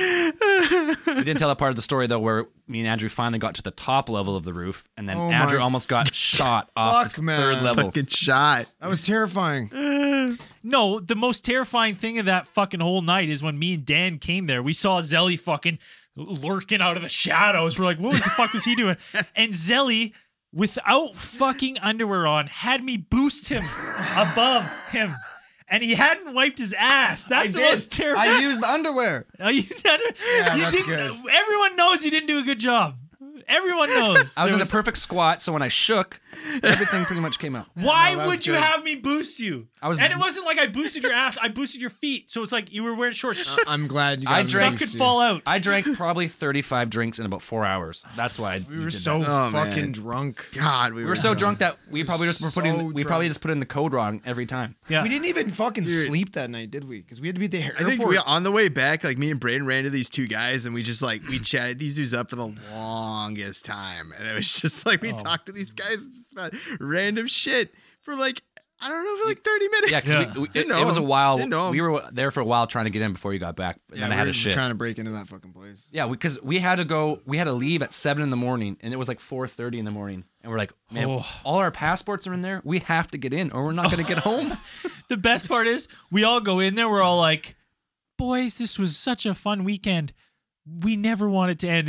We didn't tell that part of the story though, where me and Andrew finally got to the top level of the roof, and then Oh Andrew my almost got shot off fuck, the man. third level. Fucking shot. That was terrifying. No, the most terrifying thing of that fucking whole night is when me and Dan came there. We saw Zelly fucking lurking out of the shadows. We're like, what the fuck was he doing? And Zelly, without fucking underwear on, had me boost him above him. And he hadn't wiped his ass. That's I the did. most terrifying. I used the underwear. Oh, you said it? Yeah, you that's didn't, good. Everyone knows you didn't do a good job. Everyone knows. I was There in a perfect squat, so when I shook, everything pretty much came out. Why No, that would was you good. have me boost you? I was- and it wasn't like I boosted your ass. I boosted your feet. So it's like you were wearing shorts. I'm glad you got I him drank- Stuff used could to. fall out. I drank probably thirty-five drinks in about four hours. That's why I, We you were did so that. Oh, fucking man. drunk. God, we, We were so drunk that we probably just were putting so we probably drunk. just put in the code wrong every time. Yeah. We didn't even fucking Dude. sleep that night, did we? Because we had to be at the airport. I think we on the way back, like me and Braden ran into these two guys, and we just like we chatted these dudes up for the longest time, and it was just like we Oh. talked to these guys just about random shit for like I don't know for like thirty minutes. Yeah, 'cause Yeah. we- we- Didn't it, know it was a him. while. Didn't know him. We were there for a while trying to get in before you got back, and Yeah, then I we had were to shit. trying to break into that fucking place. Yeah, because we, we had to go. We had to leave at seven in the morning, and it was like four thirty in the morning, and we're like, man, Oh. all our passports are in there. We have to get in, or we're not going to get home. The best part is we all go in there. We're all like, boys, this was such a fun weekend. We never want it to end. And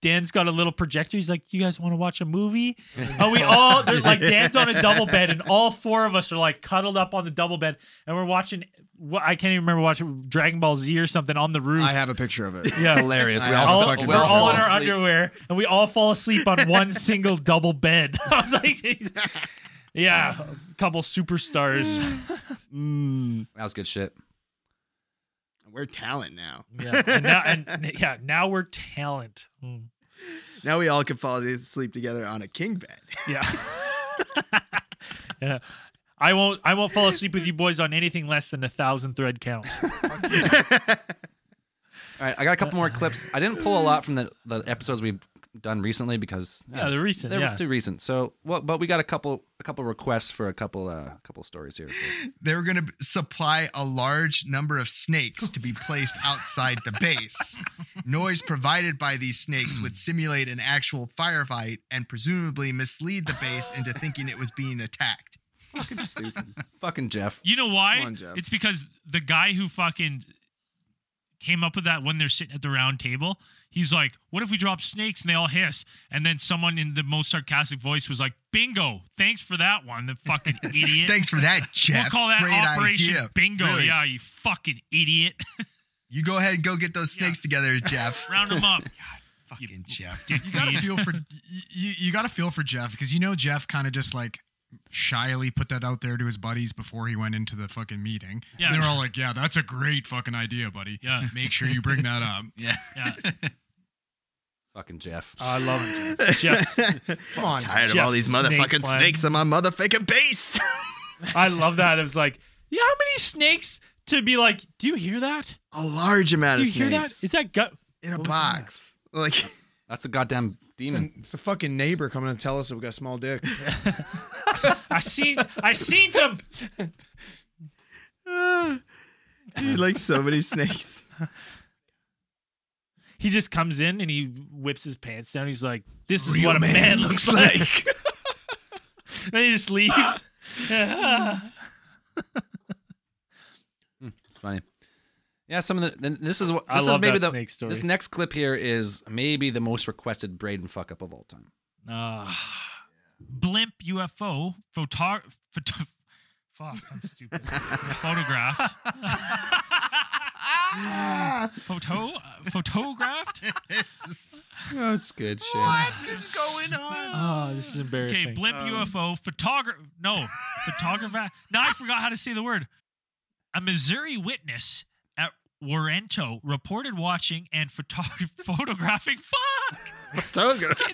Dan's got a little projector. He's like, "You guys want to watch a movie?" And we all they're like Dan's on a double bed, and all four of us are like cuddled up on the double bed, and we're watching. What I can't even remember watching Dragon Ball Z or something on the roof. I have a picture of it. Yeah, It's hilarious. We we're all all, fucking- we're we all all in fall our asleep. underwear, and we all fall asleep on one single double bed. I was like, yeah, a couple superstars. Mm. That was good shit. We're talent now. Yeah, and now, and yeah, now we're talent. Mm. Now we all can fall asleep together on a king bed. Yeah. Yeah. I won't I won't fall asleep with you boys on anything less than a thousand thread count. All right, I got a couple more clips. I didn't pull a lot from the, the episodes we've done recently because Yeah, they're recent, They're yeah. too recent. So, well, but we got a couple a couple requests for a couple uh couple stories here. So. They were going to supply a large number of snakes to be placed outside the base. Noise provided by these snakes would simulate an actual firefight and presumably mislead the base into thinking it was being attacked. Fucking stupid. Fucking Jeff. You know why? Come on, Jeff. It's because the guy who fucking came up with that when they're sitting at the round table, he's like, what if we drop snakes and they all hiss? And then someone in the most sarcastic voice was like, bingo, thanks for that one, the fucking idiot. Thanks for that, Jeff. We'll call that Great Operation idea. Bingo. Really. Yeah, you fucking idiot. You go ahead and go get those snakes together, Jeff. Round them up. Fucking Jeff. You gotta feel for you. You gotta feel for Jeff because you know Jeff kind of just like shyly put that out there to his buddies before he went into the fucking meeting. Yeah. And they're all like, "Yeah, that's a great fucking idea, buddy. Yeah. Make sure you bring that up." Yeah. Yeah. Fucking Jeff. I love it. Jeff's, Come on, tired of all these motherfucking snakes on my motherfucking base. I love that. It was like, yeah, how many snakes to be like, do you hear that? A large amount Do you of hear snakes. that? Is that gut? In a What was box. Like that's a goddamn demon. It's a fucking neighbor coming to tell us that we got a small dick. I seen I seen him. Dude, like so many snakes. He just comes in and he whips his pants down. He's like, this is Real what a man man looks looks like. Then he just leaves. It's funny. Yeah, some of the then this is what I this is love maybe that the snake story. this next clip here is maybe the most requested Braden fuck up of all time. Ah. Blimp U F O photo photo fuck, I'm stupid. Photograph. Photo uh, photographed? Oh, it's good shit. What is going on? Oh, this is embarrassing. Okay, blimp U F O photographer. No, photographer. Now I forgot how to say the word. A Missouri witness at Warrento reported watching and photog- photographing. Fuck. Photograph.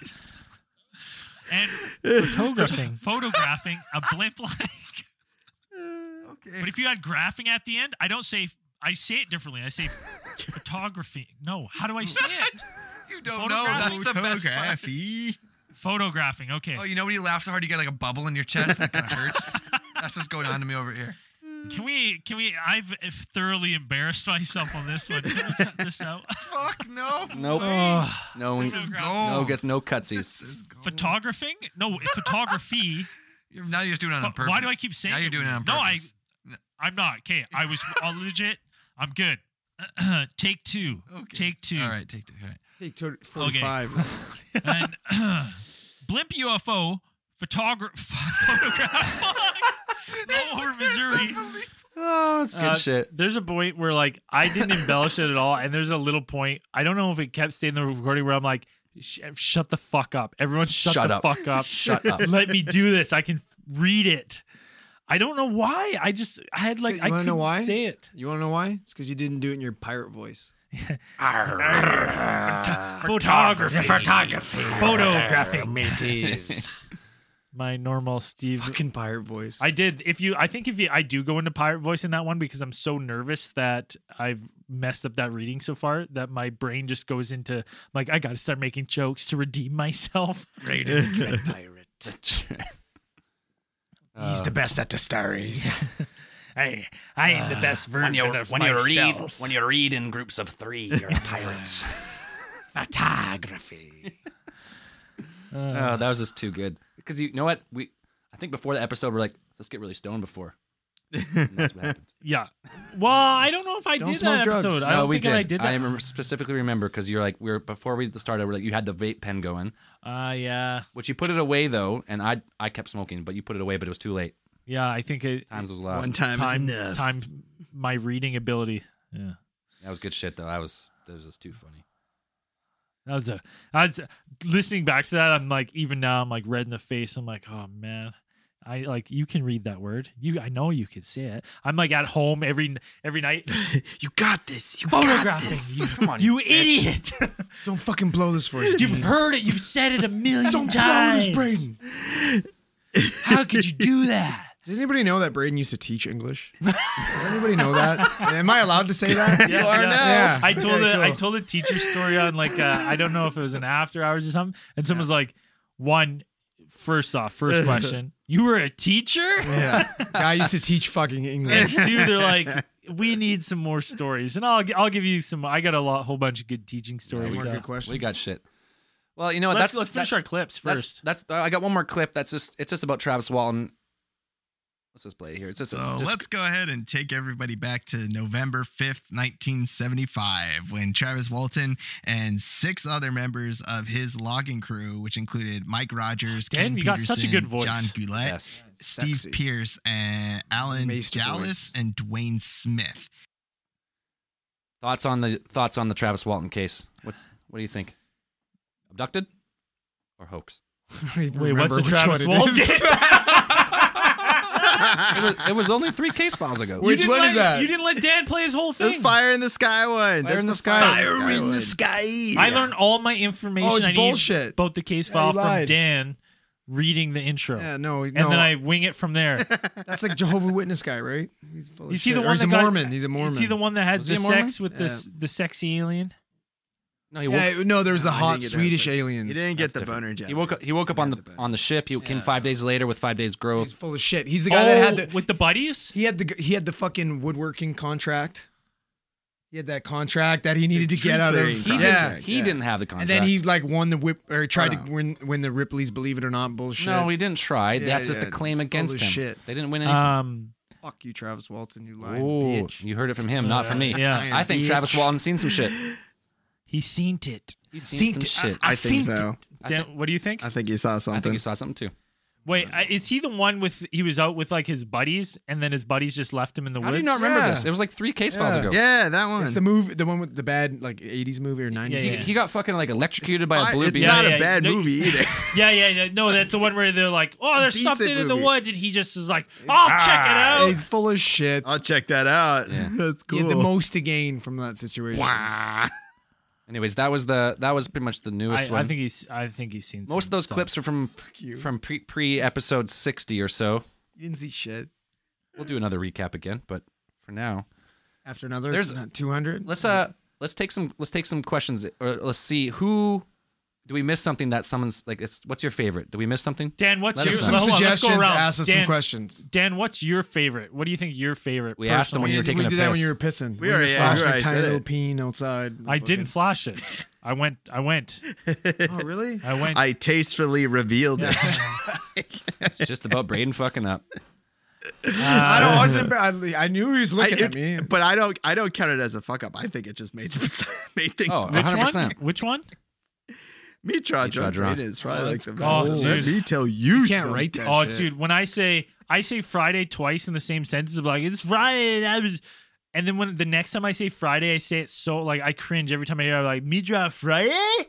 and Photographing. photographing a blimp like. Okay. But if you add graphing at the end, I don't say. I say it differently. I say photography. No, how do I say it? You don't know. That's the best part. Photography. Photographing. Okay. Oh, you know when you laugh so hard you get like a bubble in your chest that kind of hurts? That's what's going on to me over here. Can we? Can we? I've thoroughly embarrassed myself on this one. Can we cut this out? Fuck no. Nope. Oh. no, This we- is no, gold. gets no cutsies. Photographing? No, photography. You're, now you're just doing it on Pho- purpose. Why do I keep saying? Now you're it doing it on weird? No, I. purpose. I'm not. Okay, I was all legit. I'm good. Take two. Okay. Take two. All right, take two. All right. Take forty-five. And blimp U F O photograph photograph. All over Missouri. Oh, it's good Uh, shit. There's a point where like I didn't embellish it at all, and there's a little point. I don't know if it kept staying in the recording where I'm like, Sh- "Shut the fuck up, everyone! Shut, Shut the up. fuck up! Shut up. Let me do this. I can f- read it." I don't know why. I just I had like You I wanna couldn't know why? say it. You want to know why? It's because you didn't do it in your pirate voice. Photography, photography, photographing, mateys. My normal Steve. Fucking pirate voice. I did. If you, I think if you, I do go into pirate voice in that one because I'm so nervous that I've messed up that reading so far that my brain just goes into like I got to start making jokes to redeem myself. Rated Dread Pirate. He's the best at the stories. Hey, I am the best version when you, of when you myself. read when you read in groups of three, you're a pirate. Photography. Oh, that was just too good. Because you know what? We I think before the episode we're like, let's get really stoned before. And that's what happened. Yeah. Well, I don't know if I Don't did smoke that drugs. episode. I No, don't we think did. I did that. I remember, specifically remember because you're like we were before we started. We're like you had the vape pen going, Uh, yeah. which you put it away though, and I I kept smoking, but you put it away, but it was too late. Yeah, I think it. Times was lost. One time, time, is enough. time, my reading ability. Yeah. That was good shit though. I was that was just too funny. That was a. I was listening back to that. I'm like, even now, I'm like red in the face. I'm like, oh man, I like you can read that word. You, I know you can say it. I'm like at home every every night. You got this. You got Photographing this. you, Come on, you you bitch. idiot. Don't fucking blow this for us. You've Gene. heard it. You've said it a million Don't times. blow this, Braden. How could you do that? Does anybody know that Braden used to teach English? Does anybody know that? Am I allowed to say that? Yeah, You are yeah. now. Yeah. I told Okay, a, I cool. told a teacher story on like uh, I don't know if it was an after hours or something, and someone's like, one, first off, first question, you were a teacher? Yeah. Guy used to teach fucking And English. two, they're like, we need some more stories, and I'll I'll give you some. I got a lot, whole bunch of good teaching stories. More so. good questions. We got shit. Well, you know what? Let's that's let's finish that- our clips that's- first. That's, I got one more clip. That's just it's just about Travis Walton. Let's just play it here. It's just, So just let's go ahead and take everybody back to November fifth, nineteen seventy-five, when Travis Walton and six other members of his logging crew, which included Mike Rogers, Dan, Ken you got such a Peterson, good voice. John Goulet, Yes. Steve Sexy. Pierce, and Alan Amazed Gallus, voice. and Dwayne Smith. thoughts on the thoughts on the Travis Walton case. What's what do you think? Abducted or hoax? Wait, what's the Travis Walton? it, was, it was only three case files ago. You Which didn't one let, is that? You didn't let Dan play his whole thing. That's Fire in the Sky one. Fire in That's the Sky. Fire in the one. Sky. I learned all my information Oh, it's I need bullshit. about the case Yeah, file he from lied. Dan reading the intro. Yeah, no, and no. then I wing it from there. That's like Jehovah Witness guy, right? He's full of Is he shit. the Or one he's that a got- Mormon? He's a Mormon. Is he the one that had Was he the a Mormon? sex with Yeah. this the sexy alien? No, he woke, Yeah, no, there was the No, I hot didn't get that. Swedish He aliens. didn't get That's the different. boner job. he woke up. He woke up on the on the ship. He came five days later with five days He's growth. full of shit. He's the guy Oh, that had the with the buddies? he had the he had the fucking woodworking contract. He had that contract that he needed to tree get out of. clearing He yeah. didn't. He yeah. didn't have the And contract. then he like won the whip or tried Hold to win win the Ripley's Believe It or Not bullshit. No, he didn't try. Yeah, That's just yeah, a claim full against of him. shit. They didn't win anything. Um, Fuck you, Travis Walton, you lying Oh, bitch. you heard it from him, not from me. Yeah. I think Bitch. Travis Walton's seen some shit. he seen it. He's seen some it. shit. I think seen so. it. Dan, what do you think? I think he saw I something. think he saw something too. Wait, uh, is he the one with he was out with like his buddies and then his buddies just left him in the How woods? do you not remember Yeah. this? It was like three case files Yeah. ago. Yeah, that one. It's the movie, the one with the bad like eighties movie or nineties. Yeah, He, yeah. he got fucking like electrocuted by I- a blue it's beam. not Yeah, a yeah, bad no, movie either. Yeah, yeah, yeah. No, that's the one where they're like, "Oh, there's Decent something in the movie. woods," and he just is like, "I'll check it out." He's full of shit. I'll check that out. Yeah. That's He cool. had the most to gain from that situation. Wah. Anyways, that was the that was pretty much the newest I, one. I think he's. I think he's seen Most some of those stuff. clips are from you. from pre pre episode sixty or so. You didn't see shit. We'll do another recap again, but for now, After another There's- two hundred. let's uh let's take some let's take some questions or let's see who do we miss something that someone's like it's what's your favorite? Do we miss something? Dan, what's Let your us know. some hold on, let's go suggestions. around. Ask us Dan, some questions. Dan, what's your favorite? What do you think your favorite? We asked him when you were we taking a did that when piss. you were pissing. We When already- you yeah, flashed we your already tiny said little it. peen outside. I didn't flash it. I went. I went. Oh really? I went. I tastefully revealed it. It's just about Braden fucking up. I don't. I, wasn't, I, I knew he was I- looking it- at me. but I don't. I don't count it as a fuck up. I think it just made made things. Oh, Which one hundred one? percent. Which one? Mitra Mitra drunk drunk. Braden is probably Oh, like the oh, best. dude. Let me tell you, You can't write something. that Oh, shit. dude, when I say I say Friday twice in the same sentence, I'm like it's Friday. And I was, and then when the next time I say Friday, I say it so like I cringe every time I hear it, I'm like me drop Friday.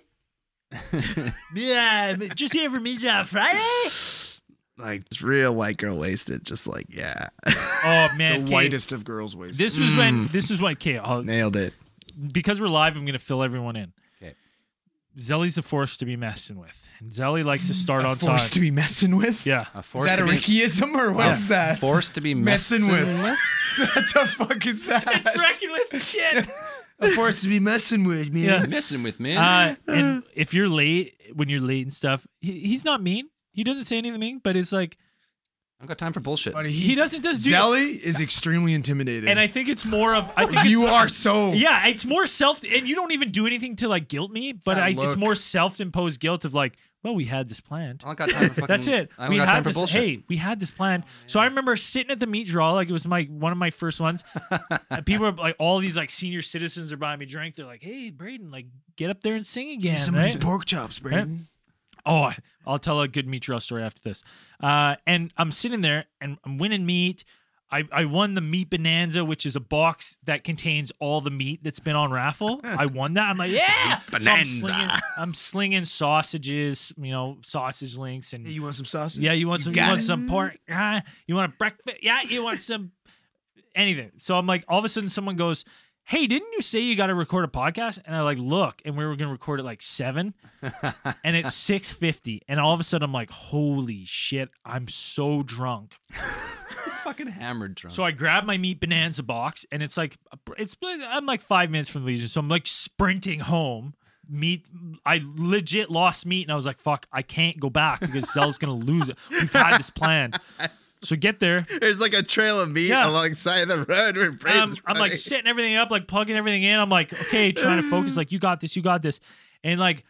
Yeah, just here for me drop Friday. Like it's real white girl wasted. Just like yeah, Oh man, The okay, whitest of girls' waist. This was when this was when okay, I'll, nailed it. because we're live, I'm gonna fill everyone in. Okay. Zelly's a force to be messing with, and Zelly likes to start on time. Forced to be messing with. Yeah, A Is force that to a be, Rickyism or what is that? forced to be Messing messing, with. What the fuck is that? it's wrecking with shit. A force to be messing with, man. Yeah. messing with me. Uh, and if you're late, when you're late and stuff, he, he's not mean. He doesn't say anything mean, but it's like, I've got time for bullshit. But He doesn't just do Zelly is extremely intimidating. And I think it's more of I think you it's, are so yeah. It's more self, and you don't even do anything to like guilt me, but that I, it's look. more self-imposed guilt of like, well, we had this planned. I don't got time for fucking. That's it. I don't We got had time for this. bullshit. Hey, we had this planned. So I remember sitting at the meat draw, like it was my one of my first ones. And people are like, all these like senior citizens are buying me drink. They're like, hey, Braden, like get up there and sing again. some right? of these pork chops, Braden. Oh, I'll tell a good meat draw story after this. Uh, and I'm sitting there and I'm winning meat. I, I won the Meat Bonanza, which is a box that contains all the meat that's been on raffle. I won that. I'm like, yeah! So I'm, Bonanza. slinging, I'm slinging sausages, you know, sausage links. And Hey, you want some sausage? yeah, you want You some, you got want it? some pork? Uh, you want a breakfast? Yeah, you want some anything. So I'm like, all of a sudden someone goes, hey, didn't you say you got to record a podcast? And I like look, and we were going to record at like seven, and it's six fifty. And all of a sudden I'm like, holy shit, I'm so drunk. Fucking hammered drunk. So I grab my Meat Bonanza box, and it's like, it's I'm like five minutes from the Legion. So I'm like sprinting home. Meat, I legit lost meat, and I was like, fuck, I can't go back because Zell's going to lose it. We've had this planned. So get there. There's like a trail of meat Yeah. alongside the road where I'm, Braden's I'm like running. setting everything up, like plugging everything in. I'm like, okay, trying to focus. Like, you got this, you got this. And like,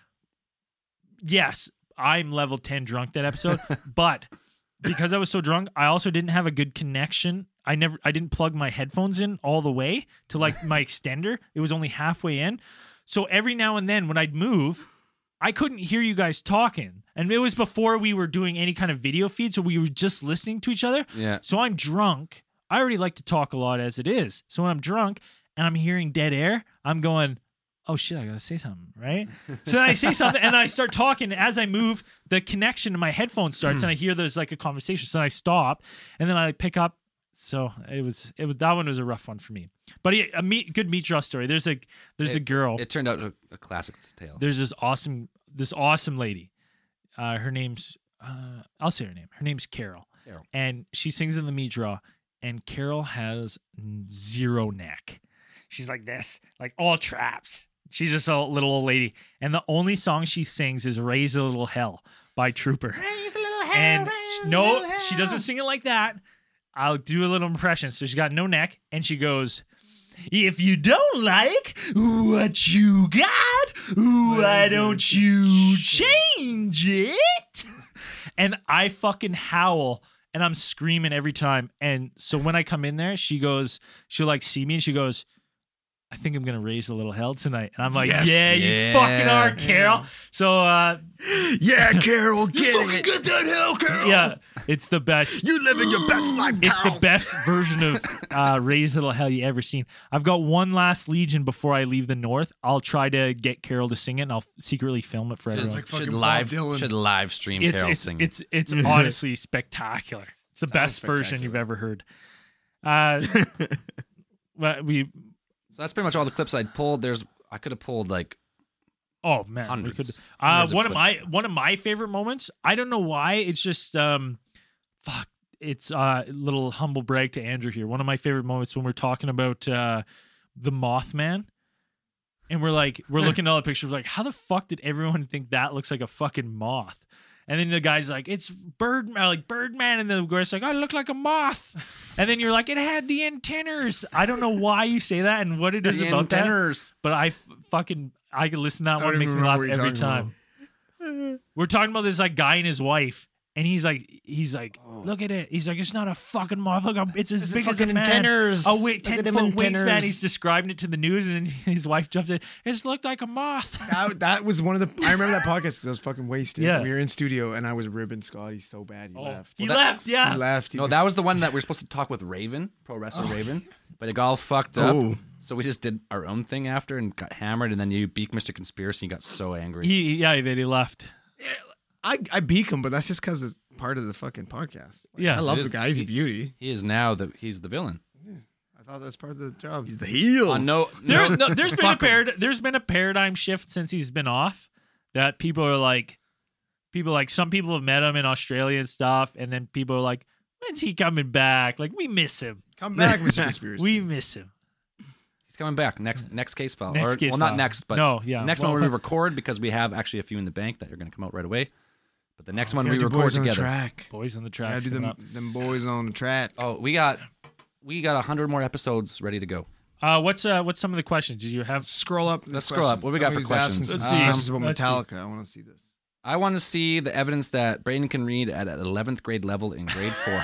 yes, I'm level ten drunk that episode, but because I was so drunk, I also didn't have a good connection. I never, I didn't plug my headphones in all the way to like my extender. It was only halfway in. So every now and then when I'd move, I couldn't hear you guys talking. And it was before we were doing any kind of video feed. So we were just listening to each other. Yeah. So I'm drunk. I already like to talk a lot as it is. So when I'm drunk and I'm hearing dead air, I'm going, oh shit, I gotta say something, right? So then I say something and I start talking. As I move, the connection to my headphones starts and I hear there's like a conversation. So then I stop and then I pick up. So it was, it was, that one was a rough one for me. But a meat, good meat draw story. There's a, there's it, a girl. It turned out a, a classic tale. There's this awesome, this awesome lady. Uh, her name's, uh, I'll say her name. Her name's Carol. Carol. And she sings in the meat draw. And Carol has zero neck. She's like this, like all traps. She's just a little old lady. And the only song she sings is Raise a Little Hell by Trooper. Raise a little hell. And she, no, she doesn't sing it like that. I'll do a little impression. So she got no neck. And she goes, if you don't like what you got, why don't you change it? And I fucking howl. And I'm screaming every time. And so when I come in there, she goes, she'll like see me and she goes, I think I'm going to raise a little hell tonight. And I'm like, Yes. yeah, you Yeah. fucking are, Carol. Yeah. So, uh, yeah, Carol, get You it. fucking Get that hell, Carol. yeah, it's the best. You living your best life, It's Carol. the best version of uh, Raise Little Hell you ever seen. I've got one last Legion before I leave the North. I'll try to get Carol to sing it, and I'll secretly film it for Should, everyone. like fucking should Bob live Dylan. should live stream it's, Carol it's, singing. it's it's honestly spectacular. It's the best version you've ever heard. Uh, but we So that's pretty much all the clips I'd pulled. There's I could have pulled like oh man, we hundreds. could. Uh, Hundreds of one of my clips. one of my favorite moments. I don't know why. It's just um, fuck. It's uh, a little humble brag to Andrew here. One of my favorite moments when we're talking about uh, the Mothman. And we're like, we're looking at all the pictures, like, how the fuck did everyone think that looks like a fucking moth? And then the guy's like, it's Birdman, like Birdman. And then the guy's like, oh, it looked like a moth. And then you're like, it had the antennas. I don't know why you say that and what it is The about antennas. that. But I f- fucking, I can listen to that I one. It don't makes me even laugh remember what every you're talking time. We're talking about this like guy and his wife. And he's like, he's like, look at it. He's like, it's not a fucking moth. Look, it's as It's big as a fucking man. antennas. Oh wait, Look ten at them foot antennas. wingspan. He's describing it to the news, and then his wife jumps in. It's looked like a moth. That, that was one of the. I remember that podcast because I was fucking wasted. Yeah. We were in studio and I was ribbing Scotty so bad he Oh, left. he Well, that- left. Yeah. He left. He no, that was the one that we are supposed to talk with Raven, pro wrestler Raven, but it got all fucked up. Oh. So we just did our own thing after and got hammered, and then you beat Mister Conspiracy and got so angry. He yeah, then he left. I I beat him, but that's just because it's part of the fucking podcast. Like, Yeah. I love It the is- guy. He's a he- beauty. He is now the he's the villain. I thought that's part of the job. He's the heel. On no, There, no, no, there's been a Fuck him. parad- there's been a paradigm shift since he's been off. That people are like, people like some people have met him in Australia and stuff, and then people are like, when's he coming back? Like we miss him. Come back, Mister Conspiracy. We miss him. he's coming back next next case file. Next or, case well, file. not next, but No, yeah. next Well, one we record because we have actually a few in the bank that are going to come out right away. But the next Oh, one we we gotta do record boys on the together. track. Boys on the track. Gotta do them, them boys on the track. Oh, we got we got a hundred more episodes ready to go. Uh, what's uh, what's some of the questions? Did you have scroll up? Let's scroll up. What do we got for questions? Let's Um, see. Questions about let's see. Metallica. I want to see this. I want to see the evidence that Brayden can read at an eleventh grade level in grade four.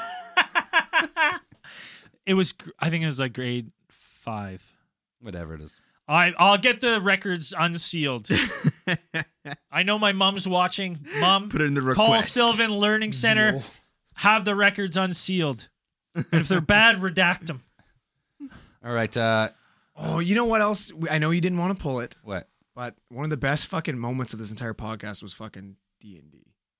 It was. gr- I think it was like grade five. Whatever it is. I I'll get the records unsealed. I know my mom's watching. Mom, Put it in the call request. Sylvan Learning Center. Zeal. Have the records unsealed. And if they're bad, redact them. All right. Uh, Oh, you know what else? We- I know you didn't want to pull it, what? but one of the best fucking moments of this entire podcast was fucking D and D.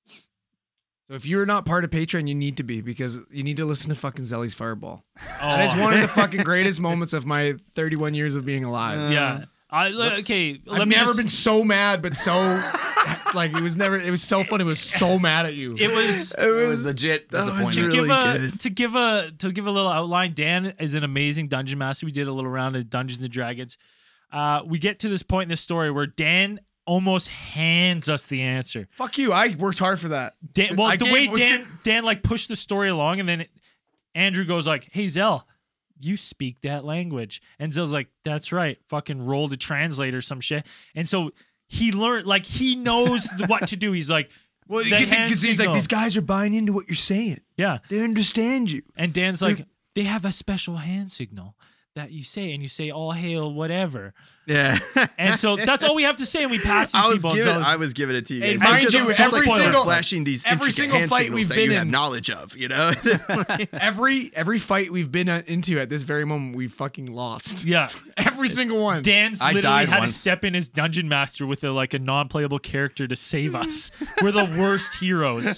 So if you're not part of Patreon, you need to be, because you need to listen to fucking Zelly's Fireball. That is Oh. one of the fucking greatest moments of my thirty-one years of being alive. Yeah. I Whoops. okay. Let I've me never just- been so mad, but so like it was never. It was so funny. It was so mad at you. It was. It was legit that was disappointing. to really give a good. to give a to give a little outline, Dan is an amazing dungeon master. We did a little round of Dungeons and Dragons. Uh, we get to this point in the story where Dan almost hands us the answer. Fuck you. I worked hard for that. Dan, well, I the gave- way was Dan good- Dan like pushed the story along, and then it, Andrew goes like, "Hey Zell, you speak that language," and Zell's like, "That's right." Fucking roll to translate or some shit, and so he learned like he knows what to do. He's like. Well, the because hand he's like, signal. these guys are buying into what you're saying. Yeah. They understand you. And Dan's like, they have a special hand signal that you say, and you say all hail whatever. Yeah. And so that's all we have to say, and we pass these I was people. giving, So- I was giving it to you And guys. mind Because you, I'm just every like single- flashing these every intricate single hand fight signals we've that been you have in- knowledge of, you know? every every fight we've been uh, into at this very moment, we fucking lost. Yeah. Every single one. Dan's I literally died had once. to step in as dungeon master with a like a non-playable character to save us. We're the worst heroes.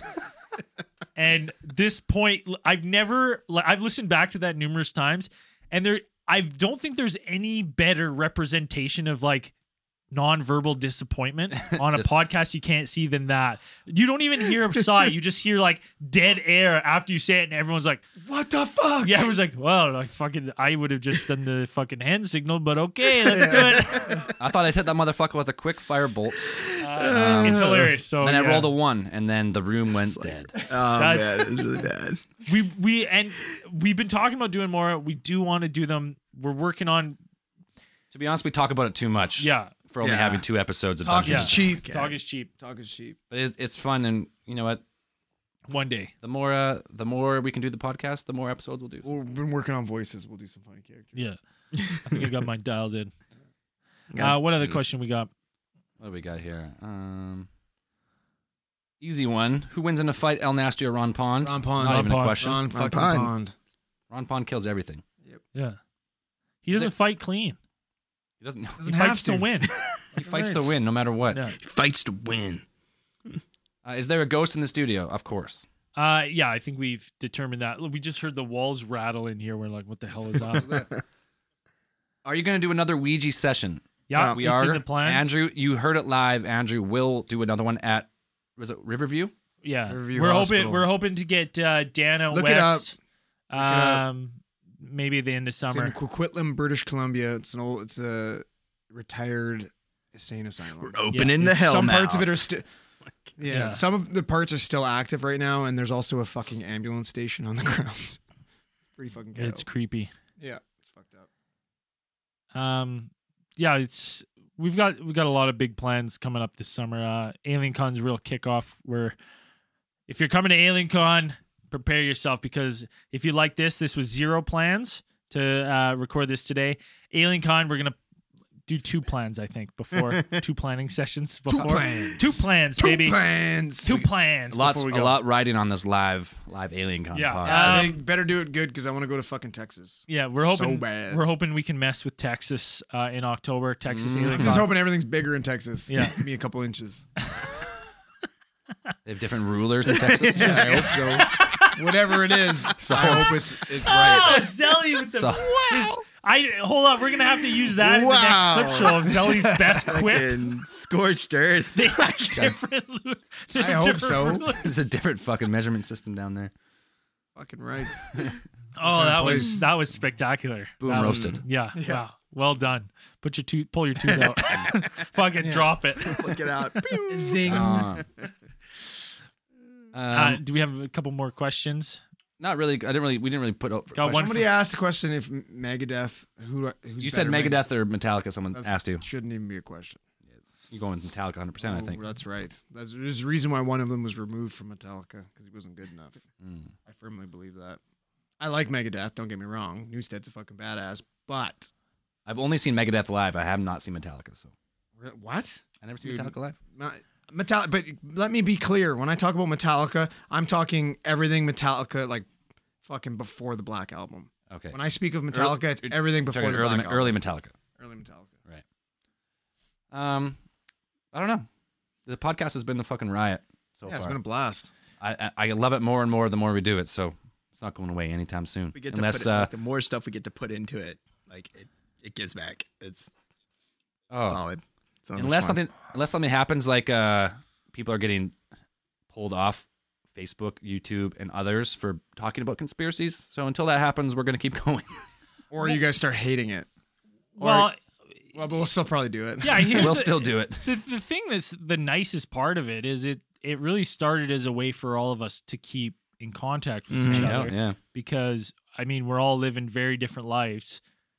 And this point, I've never like I've listened back to that numerous times, and there I don't think there's any better representation of like non-verbal disappointment on a Dis- podcast you can't see than that. You don't even hear a sigh, you just hear like dead air after you say it, and everyone's like, what the fuck? yeah, I was like, well, I fucking I would have just done the fucking hand signal, but okay, let's do it. I thought I'd hit that motherfucker with a quick fire bolt. Uh, it's hilarious. So then I yeah. rolled a one, and then the room went dead. Oh, That's- man, it was really bad. we we and we've been talking about doing more. We do want to do them. We're working on To be honest, we talk about it too much. yeah. For only Yeah. having two episodes of Talk Dungeons. is cheap. Talk is cheap. Talk is cheap. But it's, it's fun, and you know what? One day. The more uh, the more we can do the podcast, the more episodes we'll do. We've been working on voices. We'll do some funny characters. Yeah. I think I got mine dialed in. Got Uh, what other question we got? What do we got here? Um, easy one. Who wins in a fight, El Nasty or Ron Pond? Ron Pond. Not Ron even Pond. a question. Ron Ron, fucking Pond. Pond. Pond kills everything. Yeah. He doesn't fight clean. He doesn't. Doesn't He have fights to to. win. He fights to win, no matter what. Yeah. He fights to win. Uh, is there a ghost in the studio? Of course. Uh, yeah, I think we've determined that. We just heard the walls rattle in here. We're like, what the hell is that? Are you going to do another Ouija session? Yeah, we it's are. in the plans. Andrew, you heard it live. Andrew will do another one at was it Riverview? Yeah, Riverview we're Hospital. hoping we're hoping to get uh, Dana Look it up. West. Look it up. Um, maybe the end of It's in summer. Coquitlam, British Columbia. It's an old. It's a retired insane asylum. We're opening Yeah. the hell Some mouth. parts of it are still. Yeah, Yeah. some of the parts are still active right now, and there's also a fucking ambulance station on the grounds. Pretty fucking ghetto. It's creepy. Yeah, it's fucked up. Um, yeah, it's we've got we've got a lot of big plans coming up this summer. Uh, AlienCon's real kickoff. Where if you're coming to AlienCon, prepare yourself, because if you like this, this was zero plans to uh, record this today. AlienCon, we're gonna do two plans, I think, before two planning sessions. Before plans. two plans, Two baby, plans. two plans. Lots, before a we go. lot riding on this live live AlienCon Yeah. pod. Uh, Um, they better do it good, because I want to go to fucking Texas. Yeah, we're So hoping bad. we're hoping we can mess with Texas uh, in October. Texas Mhm. I'm just AlienCon. hoping everything's bigger in Texas. Yeah. Give me a couple inches. They have different rulers in Texas. Yeah, I hope so. Whatever it is, So- I hope it's it's Oh, right. Zelly with the So- his- I hold on. We're gonna have to use that Wow. in the next clip show of Zelly's best quip. Fucking scorched earth. They have different. lu- there's I hope different so. rulers. There's a different fucking measurement system down there. Fucking right. Oh, that was place. that was spectacular. Boom That was- roasted. yeah, Yeah. Wow. Well done. Put your tooth. Pull your tooth out. Fucking Yeah. drop it. Look it out. Zing. Uh, uh, do we have a couple more questions? Not really. I didn't really. We didn't really put up. Got one Somebody asked the question if Megadeth. Who? Who's You said better, Megadeth or Metallica. Someone That's- asked you. Shouldn't even be a question. You going with Metallica one hundred percent, I Oh, think. that's right. That's there's a reason why one of them was removed from Metallica because he wasn't good enough. Mm. I firmly believe that. I like Megadeth. Don't get me wrong. Newsted's a fucking badass, but I've only seen Megadeth live. I have not seen Metallica. So what? I never seen Dude, Metallica live. My, Metallica, but let me be clear. When I talk about Metallica, I'm talking everything Metallica, like fucking before the Black Album. Okay. When I speak of Metallica, it's everything before the early, Black early Album. Metallica. Early Metallica. Right. Um, I don't know. The podcast has been the fucking riot so Yeah, far. it's been a blast. I, I I love it more and more the more we do it. So it's not going away anytime soon. We get to Unless put it, uh, like, the more stuff we get to put into it, like it, it gives back. It's oh. solid. So much unless fun. something unless something happens, like uh, people are getting pulled off Facebook, YouTube, and others for talking about conspiracies. So until that happens, we're gonna keep going. Or you guys start hating it. Or, Well, well, but we'll still probably do it. Yeah, here's we'll the- still do it. The, the thing that's the nicest part of it is it it really started as a way for all of us to keep in contact with each Mhm. other. Yeah, yeah. Because I mean, we're all living very different lives.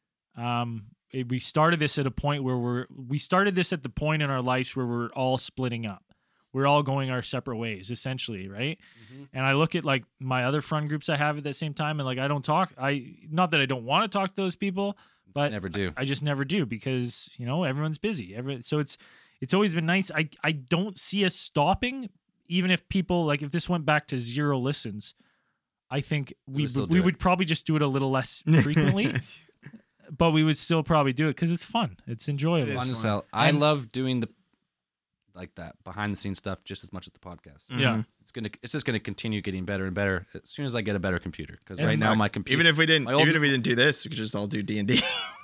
Um, it- we started this at a point where we're we started this at the point in our lives where we're all splitting up. We're all going our separate ways, essentially, right? Mm-hmm. And I look at like my other friend groups I have at the same time, and like I don't talk. I not that I don't want to talk to those people, but never do. I, I just never do because you know everyone's busy. Every, so it's it's always been nice. I I don't see us stopping, even if people like if this went back to zero listens. I think we would still would, we do it. would probably just do it a little less frequently, but we would still probably do it because it's fun. It's enjoyable. Fun as hell. I And- love doing the like that behind the scenes stuff just as much as the podcast. Yeah. It's gonna it's just gonna continue getting better and better as soon as I get a better computer. Because And right now fuck, my computer, even if we didn't, my old- even if we didn't do this, we could just all do D and D.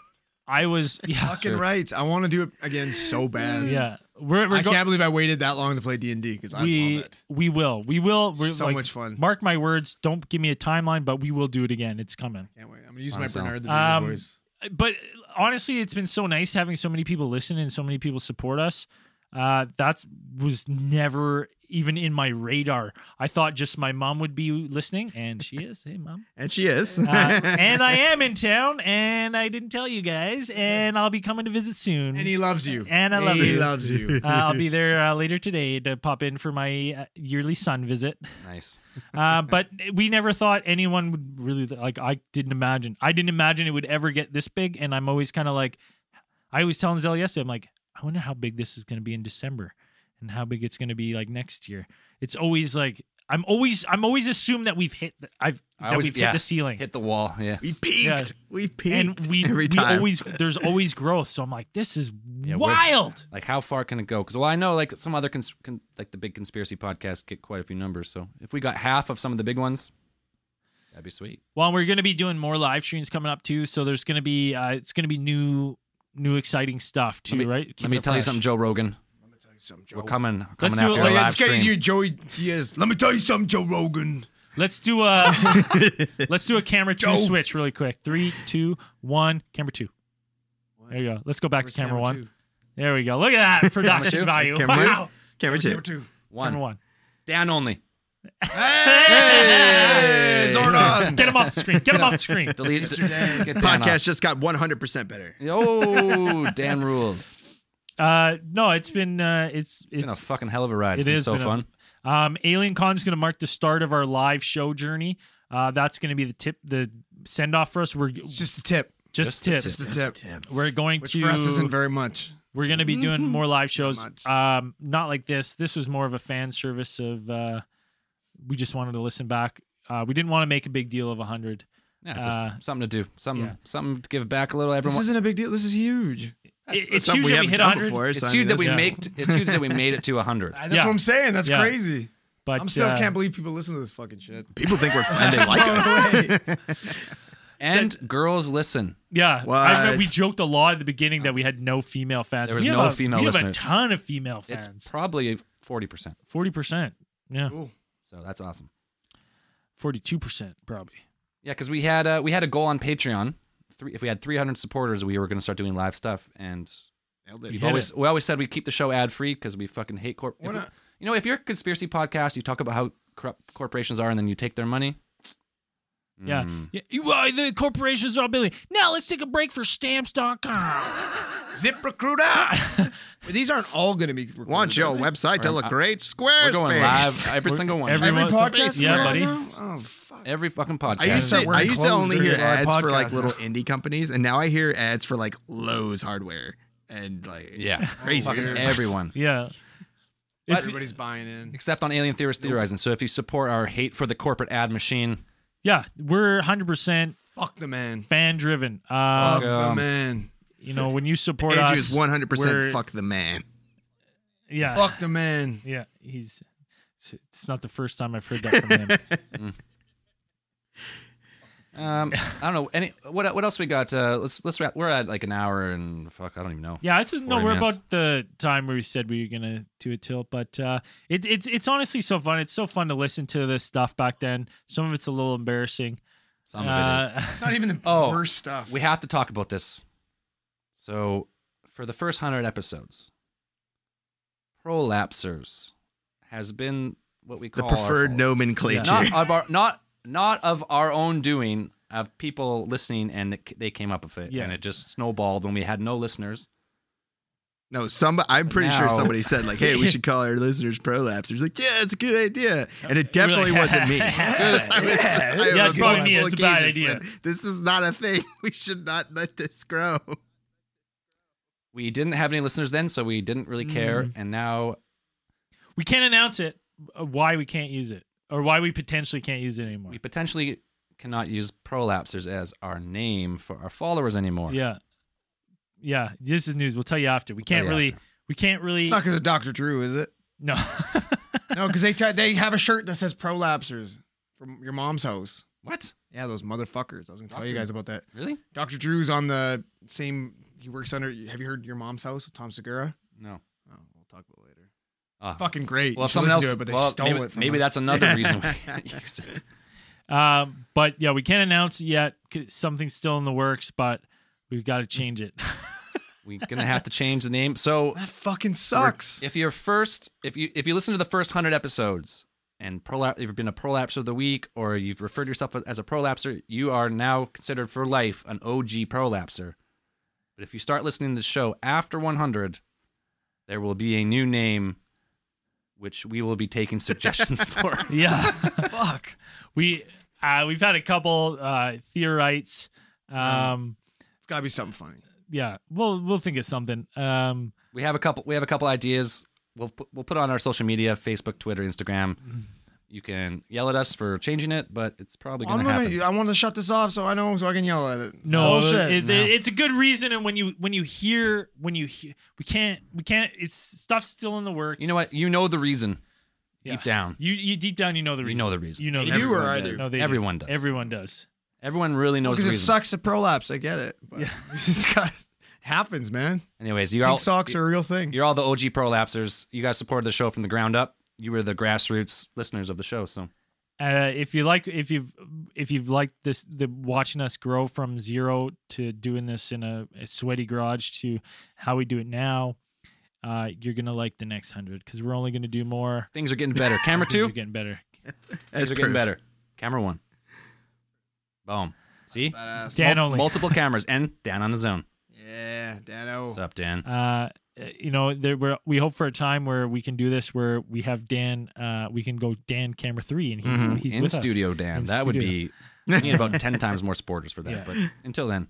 I was yeah, Fucking right. I want to do it again so bad. Yeah, we're, we're I go- can't believe I waited that long to play D and D because I we love it. we will we will we're So like, much fun. Mark my words. Don't give me a timeline, but we will do it again. It's coming. Can't wait. I'm gonna use Fun my as hell. Bernard the Baby Um, voice. but honestly, it's been so nice having so many people listen and so many people support us. Uh, that was never even in my radar. I thought just my mom would be listening, and she is. Hey, mom. And she is. Uh, and I am in town, and I didn't tell you guys, and I'll be coming to visit soon. And he loves you. And I love He you. loves you. Uh, I'll be there uh, later today to pop in for my uh, yearly sun visit. Nice. Uh, but we never thought anyone would really like. I didn't imagine. I didn't imagine it would ever get this big. And I'm always kind of like, I was telling Zell yesterday. I'm like, I wonder how big this is going to be in December, and how big it's going to be like next year. It's always like I'm always I'm always assumed that we've hit. The, I've I that always- we've yeah, hit the ceiling. hit the wall. Yeah. We peaked. Yeah. We peaked and we, every we time. always there's always growth. So I'm like, this is Yeah, we're- wild. Like how far can it go? Because well, I know like some other cons- con- like the big conspiracy podcasts get quite a few numbers. So if we got half of some of the big ones, that'd be sweet. Well, we're going to be doing more live streams coming up too. So there's going to be uh, it's going to be new new exciting stuff too, Let me, right? Let Keep me it tell you fresh. something, Joe Rogan. Something, Joe. We're coming, we're Let's coming do after it our like- live Let's get stream. you, Joey Diaz. Let me tell you something, Joe Rogan. Let's do a let's do a camera two Joe. switch really quick. Three, two, one. Camera two. There you go. Let's go back Where's to camera, camera one. two? There we go. Look at that production two? value. Camera two? Wow. Camera two. Number two. One. Camera one. Dan only. Hey, Zordon. Get him off the screen. Get him off the screen. Delete Mister Dan. Get Dan Podcast off. just got one hundred percent better. Oh, Dan rules. Uh, no, it's been uh, it's It's been a fucking hell of a ride. It It's been is so been a- fun. Um, Alien Con is going to mark the start of our live show journey. Uh, that's going to be the tip, the send off for us. We're It's just a tip. just, just the tip. Just a tip. We're going Which to. for us isn't very much. We're going to be doing more live shows. much. Um, not like this. This was more of a fan service of. Uh, we just wanted to listen back. Uh, we didn't want to make a big deal of a hundred. Yeah, it's just Uh, something to do. Something, yeah. something to give back a little. This Everyone. isn't a big deal. This is huge. It- That's it's something huge we that we haven't hit done one hundred. before. It's so I huge mean, that we that's- Yeah. make. It's huge that we made it to a hundred. That's Yeah. what I'm saying. That's Yeah. crazy. But I'm still uh, can't believe people listen to this fucking shit. People think we're and they like us. And girls listen. Yeah, I remember What? we joked a lot at the beginning that we had no female fans. There was we have no a, female we have a listeners. ton of female It's fans. probably forty percent. Forty percent. Yeah, So that's awesome. forty-two percent probably. Yeah, because we had uh, we had a goal on Patreon. Three, if we had three hundred supporters, we were going to start doing live stuff. And Nailed it. we've hit always it. we always said we keep the show ad free because we fucking hate corp. if Why we- not? You know, if you're a conspiracy podcast, you talk about how corrupt corporations are, and then you take their money. Yeah. Mm. yeah. You, uh, the corporations are billion. Now let's take a break for stamps dot com. ZipRecruiter. These aren't all going to be recruited. Want your are they? website to look great? Squarespace. We're going live every single one. Every, Every podcast, podcast yeah, now? buddy. Oh, fuck. Every fucking podcast. I used start to, I wearing used to clothes only during hear our ads for like podcast little now. indie companies, and now I hear ads for like Lowe's hardware and like Yeah. crazy. Fucking everyone. Yeah. But- Everybody's buying in. Except on Alien Theorist Theorizing. So if you support our hate for the corporate ad machine, Yeah. We're one hundred percent Fuck the man. fan driven. Uh, Fuck the um, man. you know, when you support Andrew's us, one hundred we're- percent fuck the man. Yeah. Fuck the man. Yeah. He's. It's, it's not the first time I've heard that from him. um, I don't know any. What what else we got? Uh, let's let's wrap. We're at like an hour and fuck. I don't even know. Yeah, it's no, forty we're minutes. about the time where we said we were gonna do a tilt, but uh, it, it's it's honestly so fun. It's so fun to listen to this stuff back then. Some of it's a little embarrassing. Some of it Uh, is. It's not even the Oh, worst stuff. We have to talk about this. So, for the first hundred episodes, prolapsers has been what we The call our preferred fault. nomenclature. Not of our not not of our own doing, of people listening, and it, they came up with it, Yeah. and it just snowballed when we had no listeners. No, somebody. I'm pretty sure Now- somebody said like, "Hey, we should call our listeners prolapsers." Like, yeah, it's a good idea, and it definitely Really? wasn't me. Yeah. I was- I was- Yeah, I it's was probably me. multiple It's a bad occasions idea. said, this is not a thing. We should not let this grow. We didn't have any listeners then, so we didn't really care, Mm. and now We can't announce it. uh, Why we can't use it, or why we potentially can't use it anymore. we potentially cannot use prolapsers as our name for our followers anymore. Yeah, yeah. This is news. We'll tell you after. We tell can't you really. after. We can't really. It's not because of Doctor Drew, is it? No. No, because they t- they have a shirt that says prolapsers from your mom's house. What? Yeah, those motherfuckers. I was gonna tell you Doctor guys about that. Really? Doctor Drew's on the same. He works under. Have you heard Your Mom's House with Tom Segura? No. Oh, we'll talk about it later. Ah. Fucking great. Well, You if should someone listen else, to it, but they well, stole maybe, it from maybe us. that's another reason we can't use it. Um, but yeah, we can't announce it yet. 'Cause something's still in the works, but we've got to change it. We're gonna have to change the name. So that fucking sucks. If you're first, if you if you listen to the first hundred episodes and prolapse, if you've been a prolapser of the week or you've referred to yourself as a prolapser, you are now considered for life an O G prolapser. But if you start listening to the show after one hundred, there will be a new name, which we will be taking suggestions for. Yeah. Fuck. We uh, we've had a couple uh, theorites. Um, it's got to be something funny. Yeah, we'll we'll think of something. Um, we have a couple. We have a couple ideas. We'll put, we'll put it on our social media: Facebook, Twitter, Instagram. You can yell at us for changing it, but it's probably I'm going to happen. gonna, I want to shut this off so I know so I can yell at it. no, Bullshit. it, No. it's a good reason. And when you when you hear when you hear, we can't we can't. It's stuff's still in the works. You know what? You know the reason. Deep Yeah. down. You you deep down you know the You reason. know the reason. You know They the do reason. or I do? No, they Everyone do. does. Everyone does. Everyone really knows Because the it reason. sucks to prolapse. I get it. But Yeah. it's just got happens, man. Anyways, you're Pink all socks are a real thing. You're all the O G prolapsers. You guys supported the show from the ground up. You were the grassroots listeners of the show. So Uh, if you like, if you've if you've liked this, the watching us grow from zero to doing this in a, a sweaty garage to how we do it now, uh, you're gonna like the next hundred because we're only gonna do more. things are getting better. Camera Things two, are getting better. things are getting better. Camera one, boom. See, Badass. Dan Mul- only. multiple cameras and Dan on his own. Yeah, Dano. What's up, Dan? Uh, you know, there we're, we hope for a time where we can do this, where we have Dan. Uh, we can go Dan camera three, and he's Mhm. he's in with studio, us. Dan. In that would studio. be. We need about ten times more supporters for that. Yeah. But until then,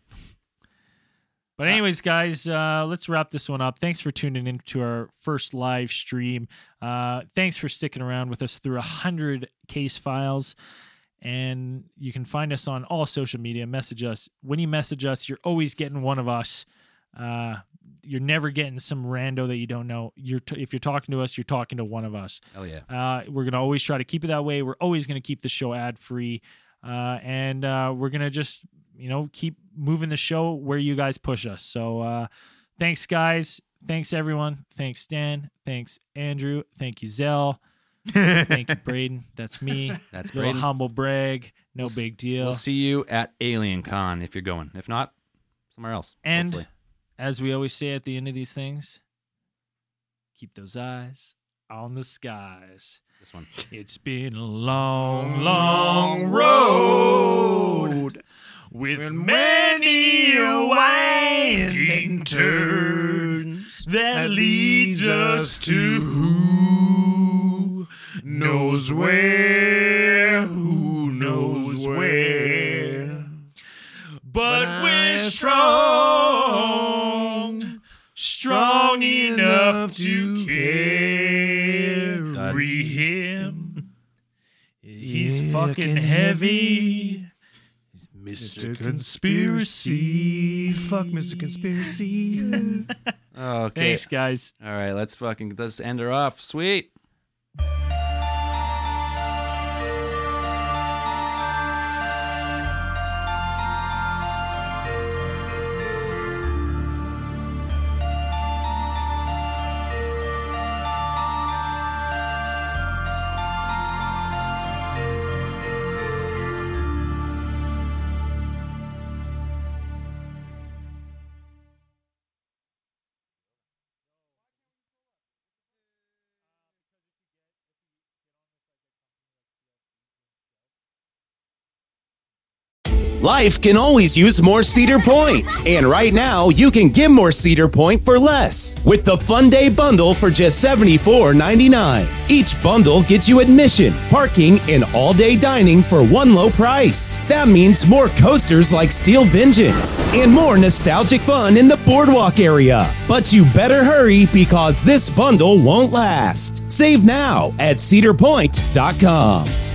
But anyways, guys, uh, let's wrap this one up. Thanks for tuning in to our first live stream. Uh, thanks for sticking around with us through a hundred case files. And you can find us on all social media. Message us. When you message us, you're always getting one of us. Uh, you're never getting some rando that you don't know. You're t- if you're talking to us, you're talking to one of us. hell yeah. Uh, we're gonna always try to keep it that way. We're always gonna keep the show ad free, uh, and uh, we're gonna just you know keep moving the show where you guys push us. So uh, thanks, guys. Thanks everyone. Thanks Dan. Thanks Andrew. Thank you Zell. Thank you Braden. That's me. That's Little Braden. humble brag. No We'll s- big deal. We'll see you at Alien Con if you're going. If not, somewhere else. and hopefully. as we always say at the end of these things, keep those eyes on the skies. This one. It's been a long, long road with many winding turns that leads us to who knows where, who knows where. But we're strong, strong enough to carry him. He's fucking heavy. He's Mister Conspiracy. Fuck Mister Conspiracy. Okay. Thanks, guys. All right, let's fucking let's end her off. Sweet. Life can always use more Cedar Point. And right now, you can get more Cedar Point for less with the Fun Day Bundle for just seventy-four ninety-nine. Each bundle gets you admission, parking, and all-day dining for one low price. That means more coasters like Steel Vengeance and more nostalgic fun in the boardwalk area. But you better hurry because this bundle won't last. Save now at cedar point dot com.